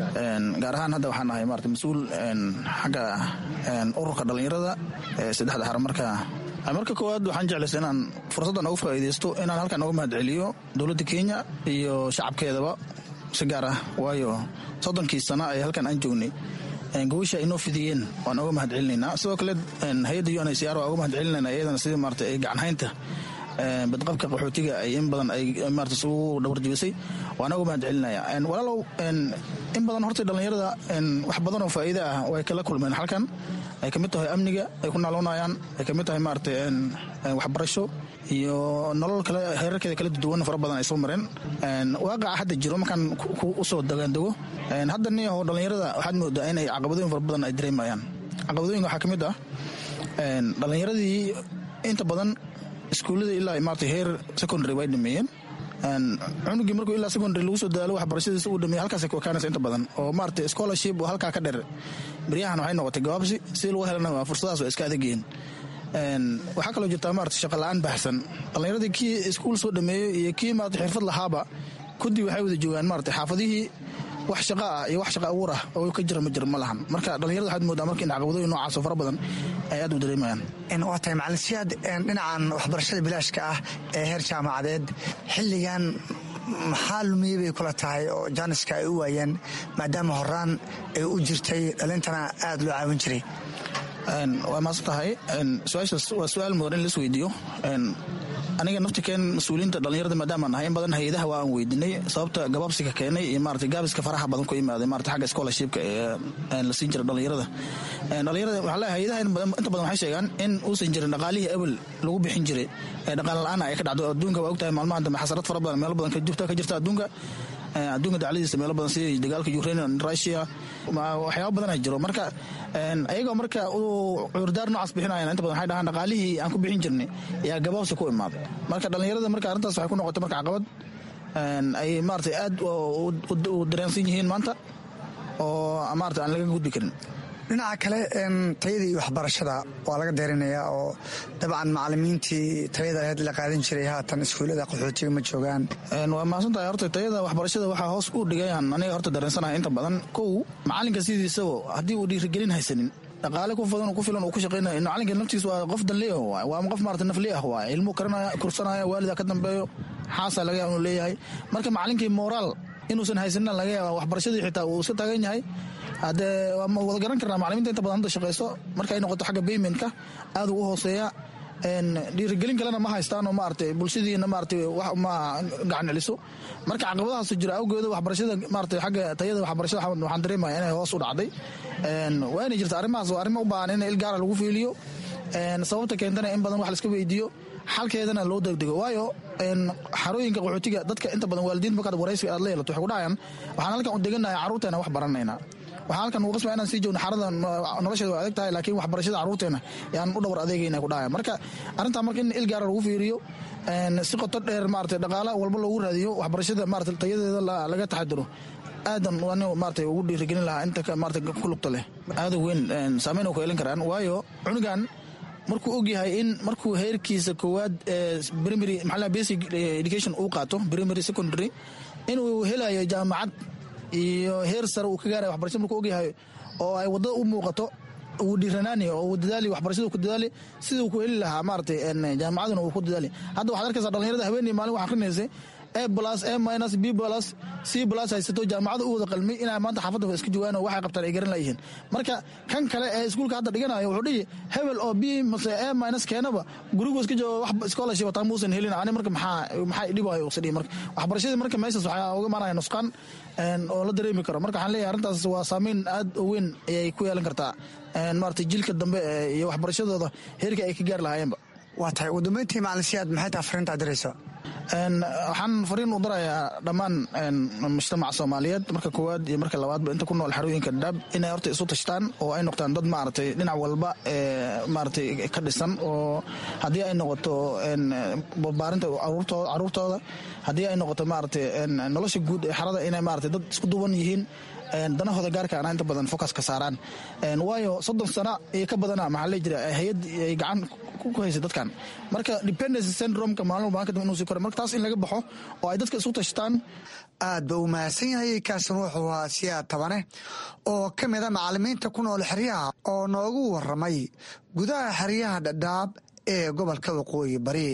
gaar ahaan hadda waxaan ahay maarata mas-uul xagga ururka dhallinyarada ee saddexda xar. marka marka koowaad waxaan jeclaysa inaan fursaddan ugu faa'iidaysto inaan halkan uga mahad celiyo dowladda kenya iyo shacabkeedaba si gaar ah, waayo soddonkii sano ay halkan aan joognay gawasha inoo fidiyeen waan uga mahad celinaynaa. sidoo kale hay-adda u n h c r waa uga mahad celinayna iyadana sidii maarata ay gacanhaynta badqabka qaxootiga ay in badan ay maarata isugu dhawarjibisay waan uga mahad celinaya. walaalow in badan horta dhallinyarada wax badan oo faa'iida ah way kala kulmeen halkan, ay ka mid tahay amniga ay ku naaloonayaan, ay ka mid tahay maarata waxbarasho iyo nolol kale heerarkeeda kala duwan fara badan ay soo mareen. waaqaca hadda jiro markaan u soo dagaandego hadda nin oo dhallinyarada waxaad moodaa inay caqabadooyin fara badan ay dareemayaan. caqabadooyinka waxaa ka mid ah dhallinyaradii inta badan iskuullada ilaa maarata heer secondary way dhameeyeen. cunugii markuu ilaa secondary lagu soo daalo waxbarashadiisa uu dhameeyey halkaas ku ekaanaysa inta badan, oo maarata scholarship oo halkaa ka dheer beryahan waxay noqotay gabaabsi si lagu helana fursadahaas waa iska adagyihiin. waxaa kaloo jirtaa maarata shaqa la-aan baxsan. dhallinyaradii kii iskuul soo dhameeyey iyo kii maarata xirfad lahaaba kudii waxay wada joogaan maarata xaafadihii wax shaqa ah iyo wax shaqa abuur ah oo ka jira ma jira ma lahan. marka dhallinyarada waxaad moodaa marka in caqabadooyin noocaasoo fara badan ay aad u dareemayaan. waa tahay macalin siyaad, dhinacan waxbarashada bilaashka ah ee heer jaamacadeed xilligan maxaa lumiyey bay kula tahay oo jaaniska ay u waayeen, maadaama horaan ay u jirtay dhalintana aad loo caawin jiray? waa maasan tahay su-aashaas waa su-aal mudan in las weydiiyo. aniga naftikeen mas-uuliyiinta dhallinyarada maadaama nahay in badan hay-adaha waa aan weydinay sababta gabaabsiga keenay iyo maarata gaabiska faraha badan ku imaaday maarata xagga scholarshipka ee la siin jira dhallinyarada. dhallinyarada waxaa leeyahay hay-adaha inta badan waxay sheegaan in uusan jirin dhaqaalihii ebel lagu bixin jiray ee dhaqaale la-aan ay ka dhacdo adduunka. waa ogtahay maalmahan dambe xasarad fara badan meelo badan ka jirta adduunka adduunka dacladiisa meelo badan sida dagaalka Ukraine, Russia, waxyaabo badan ay jiro. marka ayagoo marka uu cudurdaar noocaas bixinayaan inta badan waxay dhahaan dhaqaalihii aan ku bixin jirnay ayaa gabaabsi ku imaaday. marka dhallinyarada marka arrintaas waxay ku noqotay marka caqabad ay maaragtay aad u dareensan yihiin maanta oo maaragtay aan laga gudbi karin. dhinaca kale tayadii waxbarashada waa laga deerinayaa oo dabcan macalimiintii tayada ahayd la qaadan jiray haatan iskuullada qaxootiga ma joogaan. waa mahadsantahay. horta tayada waxbarashada waxaa hoos u dhigayaan aniga horta dareensanahay inta badan. kow macalinka sidiisaba haddii uu dhiirigelin haysanin dhaqaale ku fadan ku filan uu ku shaqeynayo macalinka naftiisa waa qof danleeyo waay waa qof maarata nafli ah waay ilmu karanaya kursanaya waalida ka dambeeyo xaasa laga yaabo inuu leeyahay. marka macalinkii moraal inuusan haysanin laga yaaba waxbarashadii xitaa uu iska taagan yahay. haddee waa wada garan karnaa macalimiinta inta badan hadda shaqeyso marka ay noqoto xagga baymentka aad u hooseeya. dhiirigelin kalena ma haystaan oo maaragtay bulshadiina maaragtay wax ma gacan celiso. marka caqabadahaas jira awgeeda waxbarashada maaragtay xagga tayada waxbarashada waxaan dareemayaa inay hoos u dhacday. waa inay jirta arrimahaas waa arrimo u baahan in il gaara lagu fiiliyo. sababta keentana in badan wax la iska weydiiyo xalkeedana loo degdego. waayo xarooyinka qaxootiga dadka inta badan waalidiin markaad waraysi aad la yeelato waxay ku dhahayaan waxaan halkan u deganahay carruurteena wax baranaynaa. waxaan halkan ugu qasbaa inaan sii joogno xarada nolosheeda waa adag tahay laakiin waxbarashada carruurteena yaan u dhowr adeegayna ku dhahaya. marka arrintaa marka in il gaara lagu fiiriyo si qoto dheer maaragtay dhaqaala walba loogu raadiyo waxbarashada maaragtay tayadeeda laga taxadiro aadan waan maaragtay ugu dhiirigelin lahaa inta maaragtay ku lugta leh aad weyn saameyn oo ka yeelan karaan. waayo cunugan markuu ogyahay in markuu heerkiisa koowaad primary maxaa basic education uu qaato primary secondary inuu helayo jaamacad iyo heer sare uu ka gaarayo waxbarashada markuu ogyahay oo ay wadada u muuqato uu dhiiranaani oo uu dadaali waxbarashada ku dadaali siduu ku heli lahaa maaragtay jaamacaduna uu ku dadaali. hadda waxaad arkaysaa dhalinyarada haweeney maalin wax akrinaysay a plus a minus b plus c plus haysato jaamacada u wada qalmay inay maanta xaafadda iska joogaan oo waxay qabtaan ay garan layihiin. marka kan kale ee iskuulka hadda dhiganayo wuxuu dhihi hebel oo b mase a minus keenaba gurigu iska joogo wax scholarship wataa muusan helin ani marka maxaa maxaa dhibayo uqsa dhihi. marka waxbarashadii marka meeshaas waxaa uga imaanaya nusqaan oo la dareemi karo. marka waxaan leeyahay arrintaas waa saameyn aad u weyn ayay ku yeelan kartaa maaragtay jiilka dambe iyo waxbarashadooda heerka ay ka gaari lahaayeenba. waa tahay ugu dambeyntii macalisiyaad maxay tahay fariinta diraysa? waxaan fariin u darayaa dhammaan mujtamaca soomaaliyeed marka koowaad iyo marka labaadba inta ku nool xarooyinka dhadhaab inay horta isu tashtaan oo ay noqdaan dad maaragtay dhinac walba maaragtay ka dhisan oo haddii ay noqoto barbaarinta caruurtooda haddii ay noqoto maaragtay nolosha guud ee xarada inay maaragtay dad isku duwan yihiin danahooda gaarka ana inta badan focus ka saaraan. waayo soddon sano iyo ka badana maxaa la jira hay-ad ay gacan ku haysay dadkan. marka dependency syndrome-ka maalin walba kadib inuu sii koro marka taas in laga baxo oo ay dadka isu tashtaan. aad ba u mahadsan yahay kaasan wuxuu ahaa siyaad tabane oo ka mida macalimiinta ku nool xeryaha oo noogu waramay gudaha xeryaha dhadhaab ee gobolka waqooyi bari.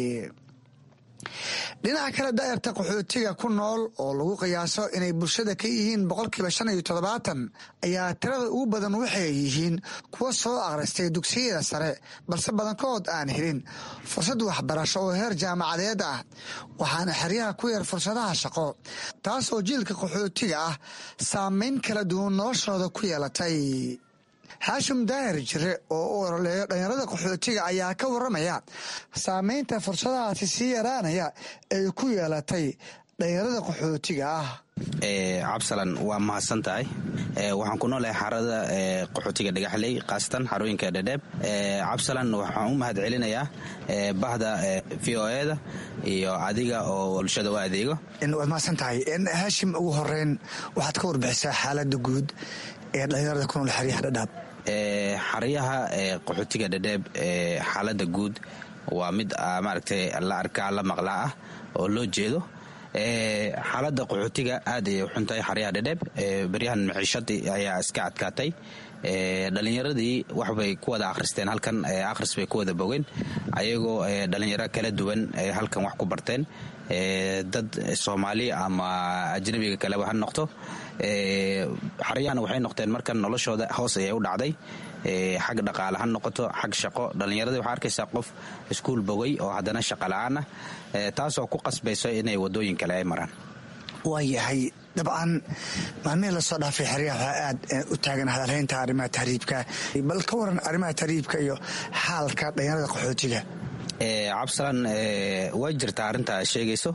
dhinaca kale daa'irta qaxootiga ku nool oo lagu qiyaaso inay bulshada ka yihiin boqolkiiba shan iyo toddobaatan ayaa tirada ugu badan waxay yihiin kuwa soo akhristay dugsiyada sare balse badankood aan helin fursad waxbarasho oo heer jaamacadeed ah waxaana xeryaha ku yar fursadaha shaqo taasoo jiilka qaxootiga ah saameyn kala duwan noloshooda ku yeelatay. xaashim daahir jire oo u ololeeyo dhalinyarada qaxootiga ayaa ka waramaya saameynta fursadahaasi sii yaraanaya ay ku yeelatay dhalinyarada qaxootiga ah. cabsalan waa mahadsan tahay. waxaan ku noolahay xarada qaxootiga dhagaxley khaasatan xarooyinka dhadheeb. cabsalan waxaan u mahad celinayaa bahda v o eda iyo adiga oo bulshada u adeego. waad mahadsan tahay. haashim ugu horeyn waxaad ka warbixisaa xaalada guud ee dhalinyarada ku nool xeryaha dhadhaab. xaryaha qaxootiga dhadheeb xaalada guud waa mid maaragtay la arkaa la maqlaa ah oo loo jeedo. xaalada qaxootiga aad ayay u xuntahay xaryaha dhadheeb. beryahan maciishadii ayaa iska adkaatay. dhalinyaradii waxbay ku wada akhristeen halkan akhris bay ku wada bogeen ayagoo dhalinyaro kala duwan halkan wax ku barteen. dad soomaali ama ajnabiga kaleba ha noqto. xaryahana waxay noqdeen markan noloshooda hoos ayay u dhacday. xag dhaqaale ha noqoto xag shaqo. dhalinyaradii waxaa arkaysaa qof iskuul bogay oo haddana shaqo la-aan ah taasoo ku qasbayso inay wadooyin kale ay maraan. waa yahay dabcan maalmihii lasoo dhaafay xeryaha waxaa aad u taagan hadalhaynta arrimaha tahriibka. bal ka waran arrimaha tahriibka iyo xaalka dhalinyarada qaxootiga. cabsalan way jirtaa arrintaa sheegayso.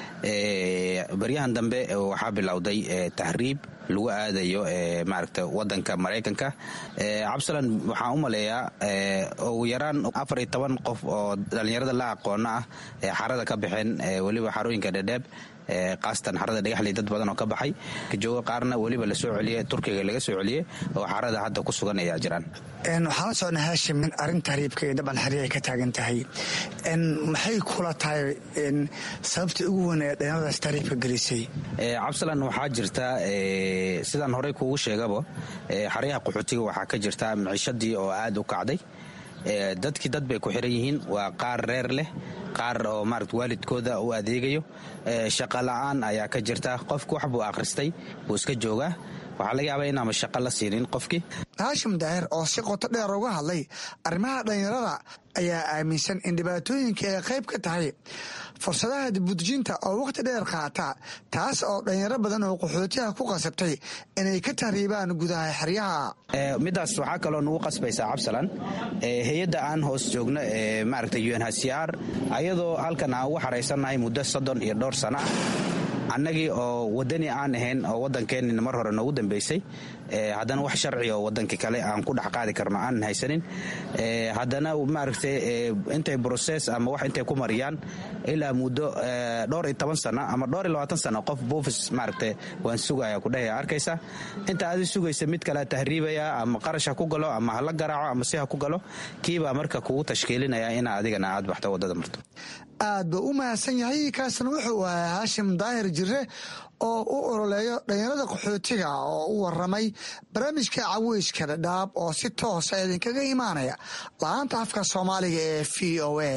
baryahan dambe waxaa bilowday tahriib lagu aadayo maaragta wadanka maraykanka. cabsalan waxaan u maleeyaa ugu yaraan afar iyo toban qof oo dhalinyarada la aqoona ah ee xarada ka baxeen weliba xarooyinka dhadheeb qaasatan xarada dhagaxley dad badan oo ka baxay ka jooga qaarna weliba la soo celiyey turkiga laga soo celiyey oo xarada hadda ku sugan ayaa jiraan. waxaan la socnaa haashim in arrinta hariibka iyo dhaban xariir ay ka taagan tahay maxay kula tahay sababta ugu weyn ee dhalinyaradaas tahriibka gelisay? cabsalan waxaa jirta sidaan horey kuugu sheegaba xaryaha qaxootiga waxaa ka jirta maciishadii oo aad u kacday. dadkii dad bay ku xiran yihiin, waa qaar reer leh, qaar oo maarata waalidkooda u adeegayo. shaqa la'aan ayaa ka jirta, qofku wax buu akhristay buu iska joogaa, waxaa laga yaabaa inaama shaqo la siinin qofkii. haashim daahir oo si qoto dheer uga hadlay arrimaha dhallinyarada ayaa aaminsan in dhibaatooyinka ay qayb ka tahay fursadaha dibudejinta oo wakhti dheer qaata, taas oo dhallinyaro badan oo qaxootiyaha ku qasabtay inay ka tahriibaan gudaha xeryaha. midaas waxaa kaloo nagu qasbaysaa cabsalan hay-adda aan hoos joogno ee maaragta u n h c r ayadoo halkan aan ugu xaraysannahay muddo soddon iyo dhowr sano ah, annagii oo wadani aan ahayn oo waddankeenina mar hore noogu dambaysay, haddana wax sharci oo waddankii kale aan ku dhex qaadi karno aanan haysanin, haddana maaragtay intay broses ama wax intay ku mariyaan ilaa muddo dhowr iyo toban sano ama dhowr iyo labaatan sano qof buufis maaragtay waan sugaya ku dhehaya arkaysa. inta aadi sugaysa mid kale tahriibaya ama qarash ha ku galo ama hala garaaco ama si ha ku galo, kiibaa marka kugu tashkiilinaya inaa adigana aad baxto waddada marto. aad buu u mahadsan yahay. kaasna wuxuu ahaa haashim daahir jire oo u ololeeyo dhallinyarada qaxootiga oo u waramay barnaamijka caweyska dhadhaab oo si toosa idinkaga imaanaya la-aanta afka soomaaliga ee v o a.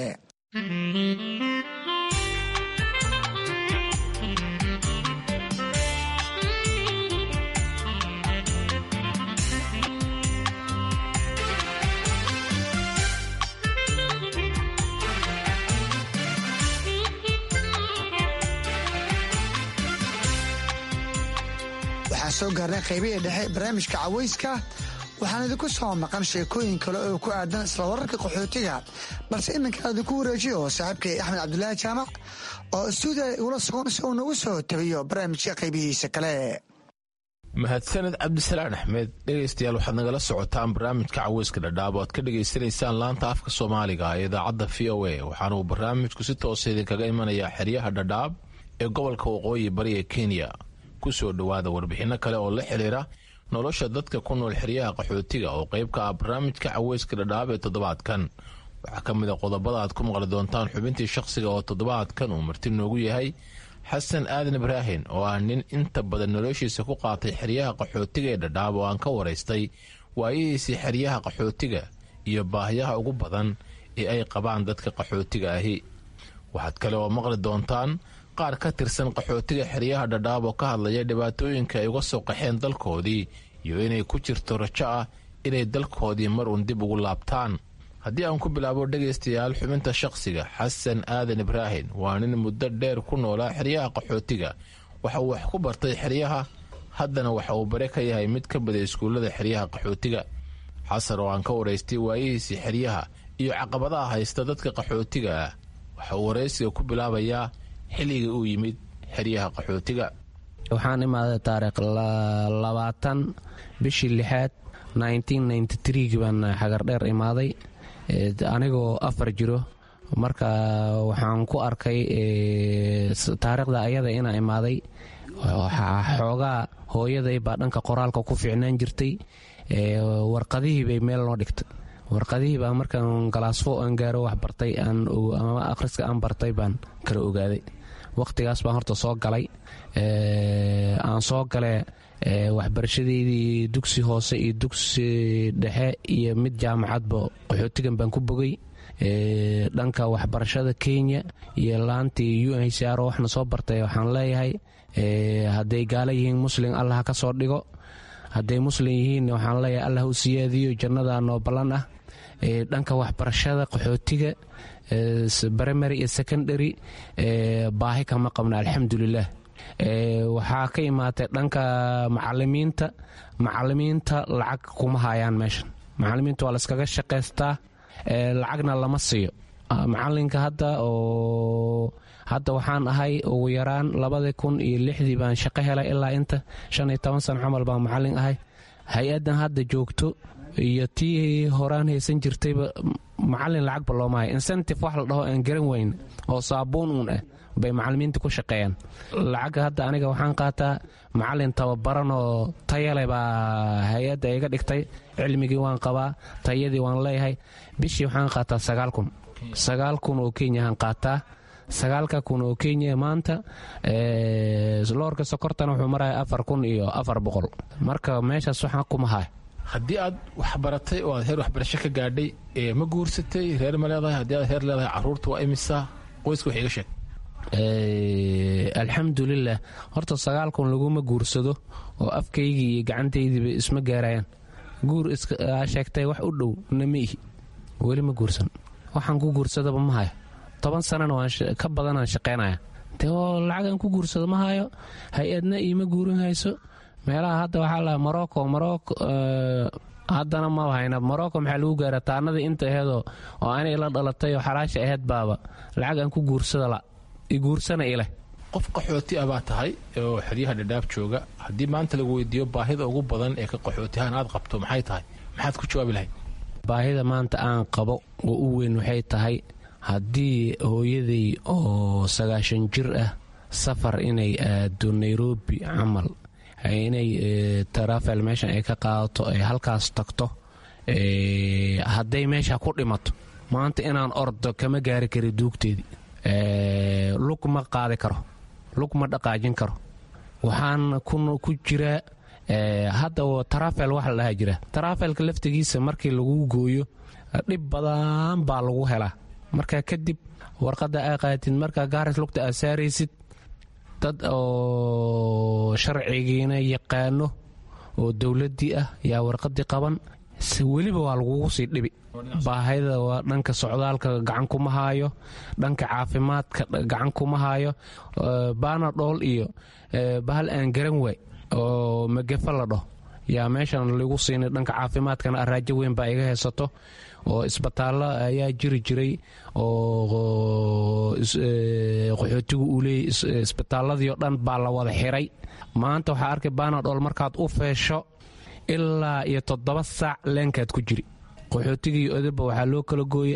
waxaan soo gaarnay qaybihii dhexe barnaamijka caweyska. waxaan idinku soo maqan sheekooyin kale oo ku aadan isla wararka qaxootiga, balse iminka idinku wareejiyo saaxiibkay axmed cabdulaahi jaamac oo istuudiya ula sugan si uu nagu soo tabiyo barnaamijka qaybihiisa kale. mahadsaned cabdisalaan axmed. dhegaystayaal waxaad nagala socotaan barnaamijka caweyska dhadhaab oo aad ka dhegaysanaysaan laanta afka soomaaliga ee idaacadda v o a, waxaana uu barnaamijku si toosa idinkaga imanayaa xeryaha dhadhaab ee gobolka waqooyi bari ee kenya. ku soo dhowaada warbixinno kale oo la xiriira nolosha dadka ku nool xeryaha qaxootiga oo qayb ka ah barnaamijka caweyska dhadhaab ee toddobaadkan. waxaa ka mid a qodobada aad ku maqli doontaan xubintii shakhsiga oo toddobaadkan uu marti noogu yahay xasan aadan ibraahin oo ah nin inta badan noloshiisa ku qaatay xeryaha qaxootiga ee dhadhaab oo aan ka waraystay waayihiisii xeryaha qaxootiga iyo baahiyaha ugu badan ee ay qabaan dadka qaxootiga ahi. waxaad kale oo maqli doontaan qaar ka tirsan qaxootiga xeryaha dhadhaab oo ka hadlaya dhibaatooyinka ay uga soo qaxeen dalkoodii iyo inay ku jirto rajo ah inay dalkoodii mar uun dib ugu laabtaan. haddii aan ku bilaabo dhegaystayaal xubinta shakhsiga, xasan aadan ibraahin waa nin muddo dheer ku noolaa xeryaha qaxootiga. waxa uu wax ku bartay xeryaha, haddana waxa uu bare ka yahay mid ka mida iskuullada xeryaha qaxootiga. xasan oo aan ka waraystay waayihiisii xeryaha iyo caqabadaha haysta dadka qaxootiga ah, waxa uu waraysiga ku bilaabayaa xilliga uu yimid xeryaha qaxootiga. waxaan imaaday taariikh labaatan bishii lixaad gii baan xagardheer imaaday anigoo afar jiro. marka waxaan ku arkay taariikhda ayada inaa imaaday xoogaa hooyaday baa dhanka qoraalka ku fiicnaan jirtay. warqadihii bay meel noo dhigtay. warqadihii baa markaan galaasfo aan gaaro wax bartay ama akhriska aan bartay baan kala ogaaday. wakhtigaas baan horta soo galay. aan soo gale waxbarashadeydii dugsi hoose iyo dugsi dhexe iyo mid jaamacadba qaxootigan baan ku bogay. dhanka waxbarashada kenya iyo laantii u n h c r oo waxna soo bartay waxaan leeyahay hadday gaala yihiin muslim allah ka soo dhigo, hadday muslim yihiin waxaan leeyahay allah u siyaadiyo jannada noo ballan ah. dhanka waxbarashada qaxootiga primary iyo secondary baahi kama qabna alxamdulilah. waxaa ka imaatay dhanka macalimiinta. macalimiinta lacag kuma hayaan meeshan. macalimiinta waa layskaga shaqaystaa, lacagna lama siiyo. macalinka hadda oo hadda waxaan ahay ugu yaraan labadii kun iyo lixdii baan shaqo helay ilaa inta shan iyo toban sana camal baan macalin ahay. hay-addan hadda joogto iyo tii horaan haysan jirtayba macallin lacagba looma hayo. incentive wax la dhaho aan garan weyn oo saabuun uun ah bay macallimiinta ku shaqeeyaan. lacagga hadda aniga waxaan qaataa macallin tababaran oo tayale baa hay-adda iga dhigtay, cilmigii waan qabaa, tayadii waan leeyahay. bishii waxaan qaataa sagaal kun sagaal kun oo kenyahaan qaataa. sagaalka kun oo kenya maanta loorka sokortana wuxuu maraya afar kun iyo afar boqol. marka meeshaas waxaan kuma haya. haddii aad wax baratay oo aad heer waxbarasho ka gaadhay ma guursatay, reer ma leedahay? haddii aad heer leedahay carruurta waa imisa? qoyska wax iga sheeg. alxamdulilah, horta sagaal kun laguma guursado oo afkaygii iyo gacantaydiiba isma gaarayaan. guur sheegtay wax u dhow nama ihi, weli ma guursan. waxaan ku guursadaba ma hayo. toban sanana ka badanaan shaqaynaya, de lacagaan ku guursado ma hayo. hay-adna iima guurin hayso. meelaha hadda waxaa la morocco morocco haddana ma hayna. morocco maxaa lagu gaara taanadii inta aheedoo oo anay la dhalatay oo xalaasha aheyd baaba lacag aan ku guursada la iguursana ileh. qof qaxooti ah baa tahay oo xeryaha dhadhaab jooga. haddii maanta lagu weydiiyo baahida ugu badan ee ka qaxootihaan aad qabto maxay tahay, maxaad ku jawaabi lahayd? baahida maanta aan qabo oo u weyn waxay tahay haddii hooyaday oo sagaashan jir ah safar inay aado nairobi camal, inay tarafel meeshan ay ka qaadato ay halkaas tagto, hadday meesha ku dhimato maanta inaan ordo kama gaari kara duugteedii. lug ma qaadi karo, lug ma dhaqaajin karo. waxaan ku jiraa hadda tarafel wax la dhaha jira. tarafelka laftigiisa markii lagu gooyo dhib badan baa lagu helaa. markaa kadib warqadda aa qaatid markaa gaaris lugta aa saaraysid, dad oo sharcigiina yaqaano oo dowladdii ah yaa warqaddii qaban, weliba waa lagugu sii dhibi. baahida waa dhanka socdaalka gacan kuma haayo, dhanka caafimaadka gacan kuma haayo. baanadhool iyo bahal aan garan waay oo magafa la dhaho yaa meeshan lagu siinay. dhanka caafimaadkana araajo weyn baa iga haysato oo isbitaallo ayaa jiri jiray oo qaxootigu uu leeyay. isbitaalladii oo dhan baa la wada xiray. maanta waxaa arkay baanadhool markaad u feesho ilaa iyo toddoba saac leenkaad ku jiri. qaxootigii odaba waxaa loo kala gooyey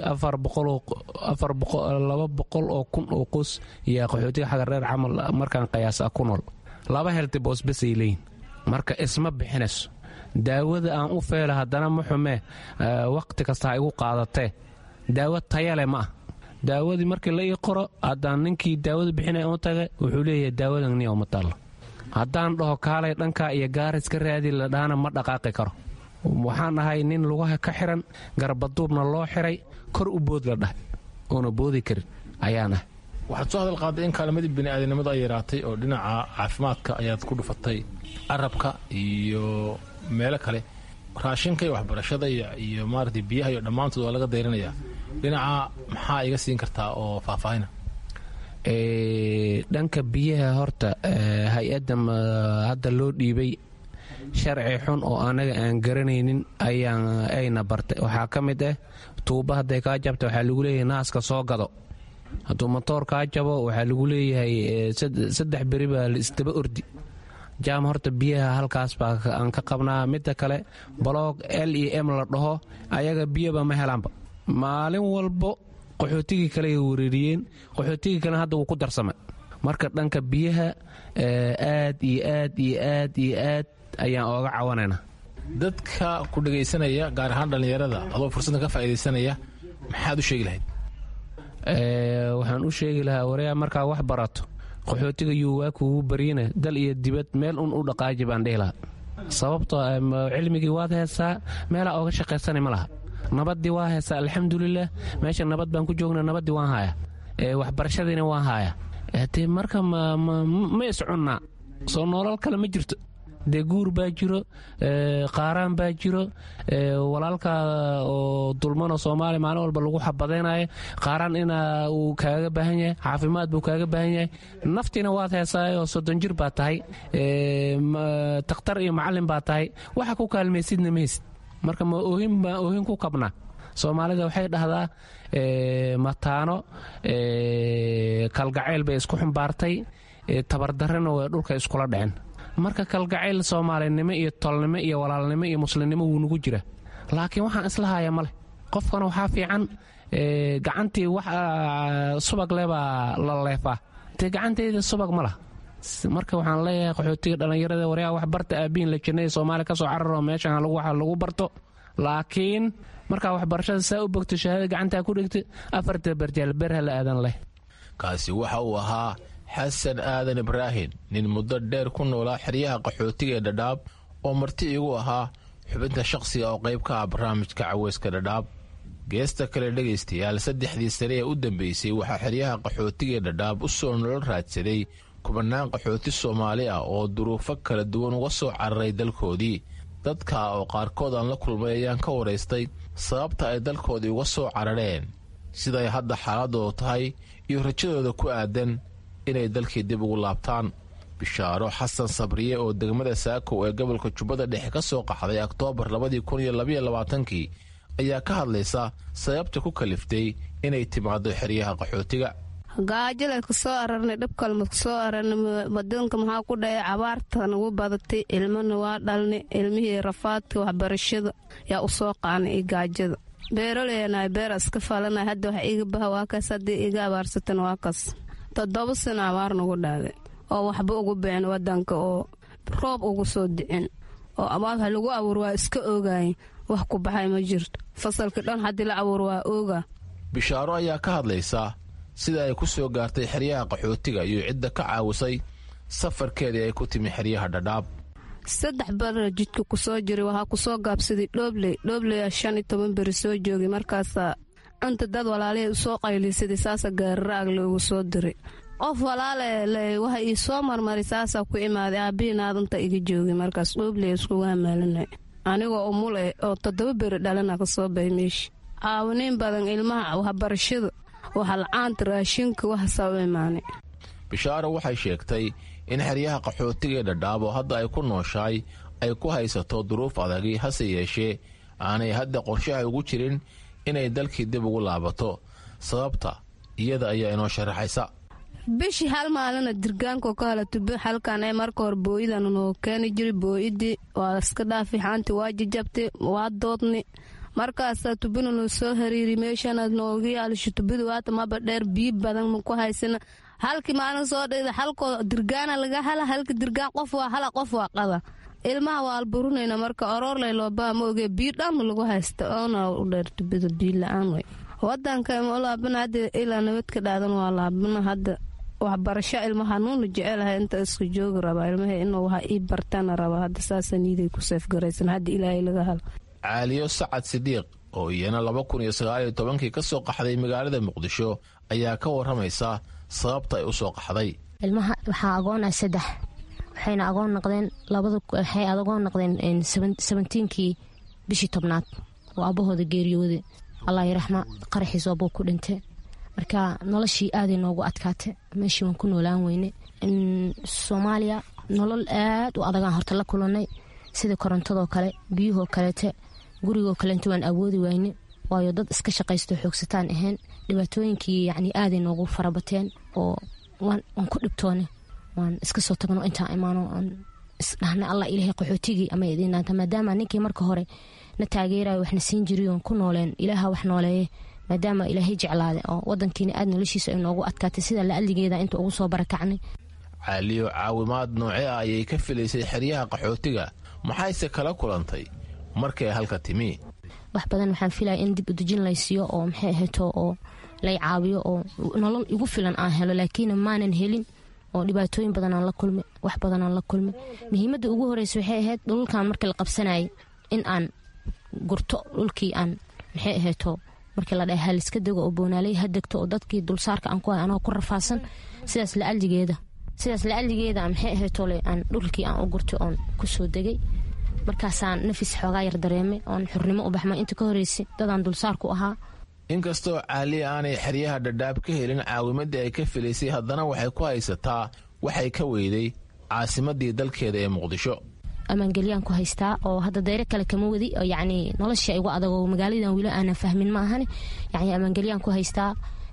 laba boqol oo kun oo qos iyo qaxootiga xagardheer camal markaan qiyaas ah ku nool. laba helti boosbasay leeyihin, marka isma bixinayso. daawada aan u feela haddana ma xumee, waqti kasta ha igu qaadatee. daawo tayale ma ah. daawadii markii la ii qoro haddaan ninkii daawada bixinaya u taga wuxuu leeyahay daawadan niya uma taallo. haddaan dhaho kaalay dhankaa iyo gaaris ka raadi la dhahana ma dhaqaaqi karo. waxaan ahay nin lugaha ka xiran, garbaduubna loo xiray, kor u bood la dhahay oona boodi karin ayaan ahay. waxaad soo hadal qaaday in kaalmadii bini'aadanimadu ay yaraatay oo dhinaca caafimaadka ayaad ku dhufatay, arabka iyo meelo kale. raashinka iyo waxbarashada iyo maaragtay biyaha iyo dhammaantood waa laga dayrinayaa. dhinaca maxaa iga siin kartaa oo faahfaahina? dhanka biyaha horta hay-adda hadda loo dhiibay sharci xun oo anaga aan garanaynin ayna bartay. waxaa ka mid ah tuuba hadday kaa jabta waxaa lagu leeyahay naaska soo gado. hadduu motoor kaa jabo waxaa lagu leeyahay saddex beri baa la isdaba ordi. jaam horta biyaha halkaas baa aan ka qabnaa. midda kale baloog l e m la dhaho ayaga biyaba ma helaanba. maalin walbo qaxootigii kale ay wareeriyeen, qaxootigii kale hadda wuu ku darsamay. marka dhanka biyaha aad iyo aad iyo aad iyo aad ayaan ooga cawanaynaa. dadka ku dhagaysanaya gaar ahaan dhallinyarada adoo fursaddan ka faa'iidaysanaya maxaad u sheegi lahayd? waxaan u sheegi lahaa wareya markaa wax barato qaxootiga yuu waa kuugu baryina dal iyo dibad meel un u dhaqaaji baan dhihi lahaa. sababtoo cilmigii waad heestaa, meelaa ooga shaqaysani ma laha. nabaddii waa heestaa alxamdulilah, meesha nabad baan ku joogna, nabaddii waan haaya, waxbarashadiina waan haaya. dee marka ma iscunnaa soo noolal kale ma jirto. dee guur baa jiro, qaaraan baa jiro, walaalka oo dulmanoo soomaaliya maalin walba lagu xabadaynayo, qaaraan ina uu kaaga baahan yahay, caafimaad buu kaaga baahan yahay, naftiina waad heesaay oo soddon jir baa tahay, takhtar iyo macallin baa tahay, waxa ku kaalmaysidna ma haysid. marka ma oohin ku kabnaa. soomaalida waxay dhahdaa mataano kalgacayl bay isku xumbaartay, tabardarrena way dhulka iskula dhaceen. marka kalgacayl soomaalinimo iyo tolnimo iyo walaalnimo iyo muslimnimo wuu nugu jira. laakiin waxaan islahaya maleh qofkana waxaa fiican gacantii wax subag lebaa la leefaa te gacanteyda subag ma lah marka waxaan leeyahay qaxootiga dhallinyarada waryaa wax barta aabiin la jirnay soomaaliya ka soo cararo meeshan waxa lagu barto laakiin markaa waxbarashada saa u bogto shahaada gacantaa ku dhigta afarta barjaal berha la aadan leh kaasi waxa uu ahaa xasan aadan ibraahin nin muddo dheer ku noolaa xeryaha qaxootiga ee dhadhaab oo marti igu ahaa xubinta shaqsiga oo qayb ka ah barnaamijka caweyska dhadhaab geesta kale dhegaystayaal saddexdii sane ee u dambeysay waxaa xeryaha qaxootiga ee dhadhaab u soo nolol raadsaday kubanaan qaxooti soomaali ah oo duruufo kala duwan uga soo cararay dalkoodii dadka oo qaarkood aan la kulmay ayaan ka waraystay sababta ay dalkoodii uga soo carareen siday hadda xaaladoodu tahay iyo rajadooda ku aadan inay dalkii dib ugu laabtaan bishaaro xasan sabriye oo degmada saakow ee gobolka jubbada dhexe ka soo qaxday oktoobar labadii kun iyo labaiyo labaatankii ayaa ka hadlaysa sababta ku kaliftay inay timaado xeryaha qaxootiga gaajala ku soo ararnay dhabkalma ku soo ararnay wadanka maxaa ku dhacay cabaarta nagu badatay ilmana waa dhalnay ilmihii rafaadka waxbarashada yaa u soo qaanay iyo gaajada beeroleynahay beer iska falanay hadda wax iga baha waa kaas haddii iga abaarsatan waa kaas toddoba sano abaar nagu dhaaday oo waxba ugu bixin wadanka oo roob ugu soo dicin oo abaar wax lagu abuur waa iska oogaayin wax ku baxay ma jirto fasalka dhan haddii la abuur waa ooga bishaaro ayaa ka hadlaysa sida ay ku soo gaartay xeryaha qaxootiga iyo cidda ka caawisay safarkeedii ay ku timi xeryaha dhadhaab saddex bara jidka ku soo jiray waxaa ku soo gaabsaday dhoobley dhoobleya shan iyo toban beri soo joogay markaasaa cunta dad walaalihii u soo qaylisaday saasa gaariraag loogu soo diray qof walaale waxa ii soo marmaray saasaa ku imaaday aabbihiin aadanta iga joogay markaas dhoobley iskugu hamaalinay anigoo umul eh oo toddoba beri dhalana ka soo bay meesha caawiniin badan ilmaha waxbarashada waxa la-aanta raashinka waxasaa u imaanay bishaaro waxay sheegtay in xeryaha qaxootiga ee dhadhaab oo hadda ay ku nooshahay ay ku haysato duruuf adagi hase yeeshee aanay hadda qorshaha ugu jirin inay dalkii dib ugu laabato sababta iyada ayaa inoo sharaxaysa bishii hal maalina dirgaanko ka hala tube halkan ee marka hore booyidan noo keeni jiray booyidii waa iska dhaafi xaanti waa jajabtay waa doodni markaasaa tubina noo soo hariiri meeshanaad nooga yaalisho tubida waata maba dheer biyo badan ma ku haysana halkii maalin soo dhida halkoo dirgaana laga hala halka dirgaan qof waa hala qof waa qada ilmaha waa alburunayna marka oroorlay loobaa ma ogee biyo dhanma lagu haysta oona u dheer tubida biyo la-aan way wadanka ma laabana hadda ilaa nabadka dhaadan waa laabana hadda waxbarasho ilmaha nuuna jecelahay inta isku joogi rabaa ilmaha inuu waxa ii bartana rabaa hadda saasa niiday ku seefgaraysan hadda ilaahay laga halo caaliyo sacad sidiiq oo iyana laba kun iyo sagaaliyo tobankii ka soo qaxday magaalada muqdisho ayaa ka waramaysa sababta ay u soo qaxday ilmaha waxaa agoonah saddex waxayna agoon noqdeen waxay agoon noqdeen sabentiinkii bishii tobnaad oo aabahooda geeriyooday allah raxma qaraxiis oobuu ku dhintay marka noloshii aaday noogu adkaatay meeshii waan ku noolaan weyne soomaaliya nolol aad u adagaan horta la kulanay sida korontadoo kale biyuhoo kaleete gurigoo kalenta waan awoodi wayne waayo dad iska shaqaysto xoogsataan ahayn dhibaatooyinkii yacni aaday noogu farabateen oo waan ku dhibtoone waan iska soo tagno intaan imaano aan isdhahna allah ilaahay qaxootigii ama idinaanta maadaama ninkii marka hore na taageerayo waxna siin jiray oon ku nooleen ilaaha wax nooleeye maadaama ilaahay jeclaade oo wadankiina aad noloshiisa ay noogu adkaatay sida la-aligeeda inta ugu soo barakacnay caaliyo caawimaad noocee ah ayay ka filaysay xeryaha qaxootiga maxayse kala kulantay markay halka timi wax badan waxaan filaya in dib udejin laysiiyo oo maxay ahayto oo lay caawiyo oo nolol igu filan aan helo laakiin maanan helin oo dhibaatooyin badan aan la kulmay wax badan aan la kulmay muhiimadda ugu horeysa waxay ahayd dhulkan markii la qabsanayay in aan gurto dhulkii aan maxay ahayto markii la dhahay haliska dego oo boonaaley ha degto oo dadkii dulsaarka aan ku hay anoo ku rafaasan sidaas la-aligeeda sidaas la-aligeeda maxay ahayto le aan dhulkii aan u gurtay oon ku soo degay markaasaan nafis xoogaa yar dareemay oon xurnimo u baxmay inta ka horeysay dadaan dulsaarku ahaa inkastoo caaliya aanay xeryaha dhadhaab ka helin caawimadii ay ka filaysay haddana waxay ku haysataa waxay ka weyday caasimadii dalkeeda ee muqdisho ammaangelyaan ku haystaa oo hadda dayro kale kama wadi oo yacni nolosha igu adag oo magaaladan weli aanan fahmin ma ahani yacni ammaangelyaan ku haystaa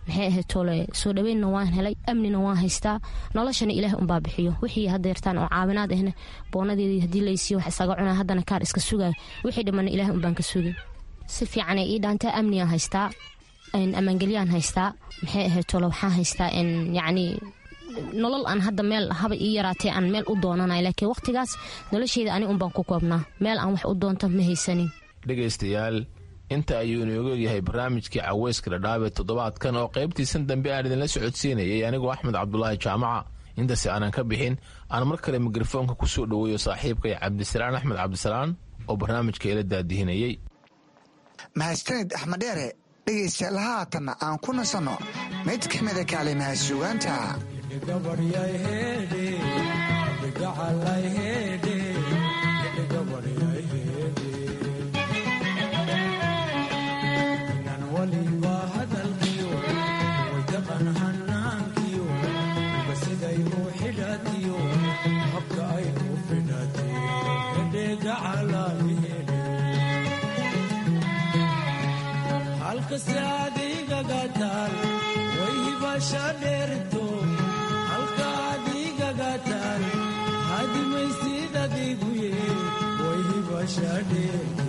maxay ahayd toole soo dhaweynna waan helay amnina waan haystaa noloshana ilaah unbaa bixiyo wixii hadeertaan oo caawinaad ahna boonadeedii haddii laysiiyo wax isaga cunaa haddana kaar iska sugayo wixii dhamana ilaah unbaan ka sugay si fiican ay ii dhaantaa amniyaan haystaa ammaangelyaan haystaa maxay ahayd toole waxaan haystaa yacni nolol aan hadda meel haba ii yaraatee aan meel u doonanay laakiin waqtigaas nolosheyda ani unbaan ku koobnaa meel aan wax u doonto ma haysanin dhegaystayaal inta ayuu inoogu egyahay barnaamijkii caweyska dhadhaab ee toddobaadkan oo qaybtiisan dambe aan idinla socodsiinayay anigoo axmed cabdulaahi jaamaca intaasi aanan ka bixin aan mar kale mikrofoonka ku soo dhoweeyo saaxiibkay cabdisalaan axmed cabdisalaan oo barnaamijka ila daadihinayey mahadsanid axmed dheere dhegaystayaal haatanna aan ku nasanno mid ka mida kaalimaha suugaanta halkaadiigagataan wayhibashadheerto halkaadiigagataan hadimaysidadiguye wayhibashadheerto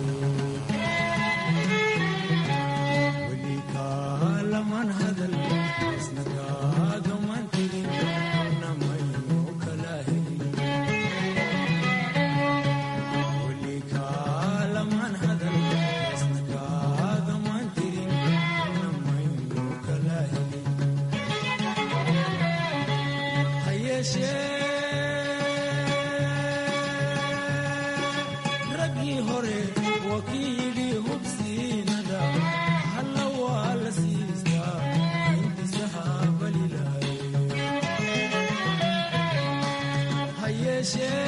welikaalaman hadal isnakaagaman tirin namayno kala helin welikaalaman hadal raggii hore wakiilii hubsiinada halla waa la siistaa intisahaabalilaay hayeeshee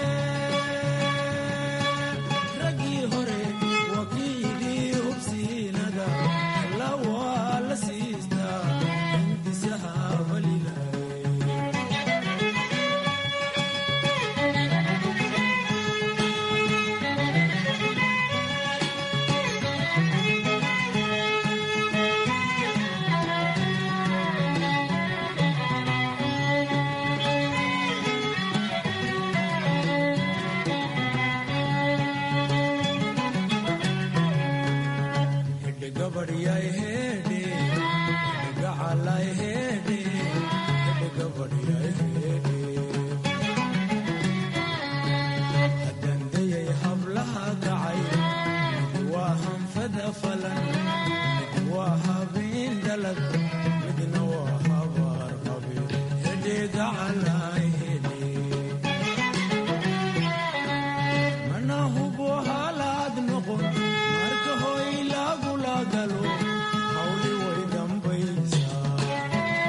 raggii hore wakiilii hubsiinada halla waa la siistaa intisahaabalilaay hadandayay hablaha kacay mid waa hanfada falan mid waa habeen dhalag midna waa habaar qabe hedheegacalay hedhe mana hubo halaad noqon marka hoy lagula galo hawli way dambaysaa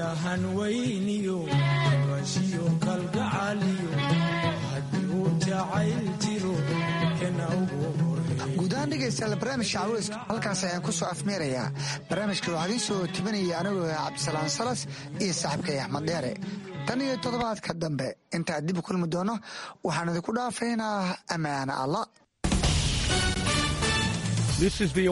sahan weyniyo washiyo kalgacaliyo haddii uu jacayl jiro kana ugu guud ahaan dhegaystayaal barnaamijka caweyska halkaas ayaan ku soo afmeerayaa. barnaamijka waxaa idiin soo tibinaya anigoo cabdisalaan salas iyo saaxiibkay axmed dheere. tan iyo toddobaadka dambe intaan dib u kulmi doono waxaan idinku dhaafaynaa ammaane allah.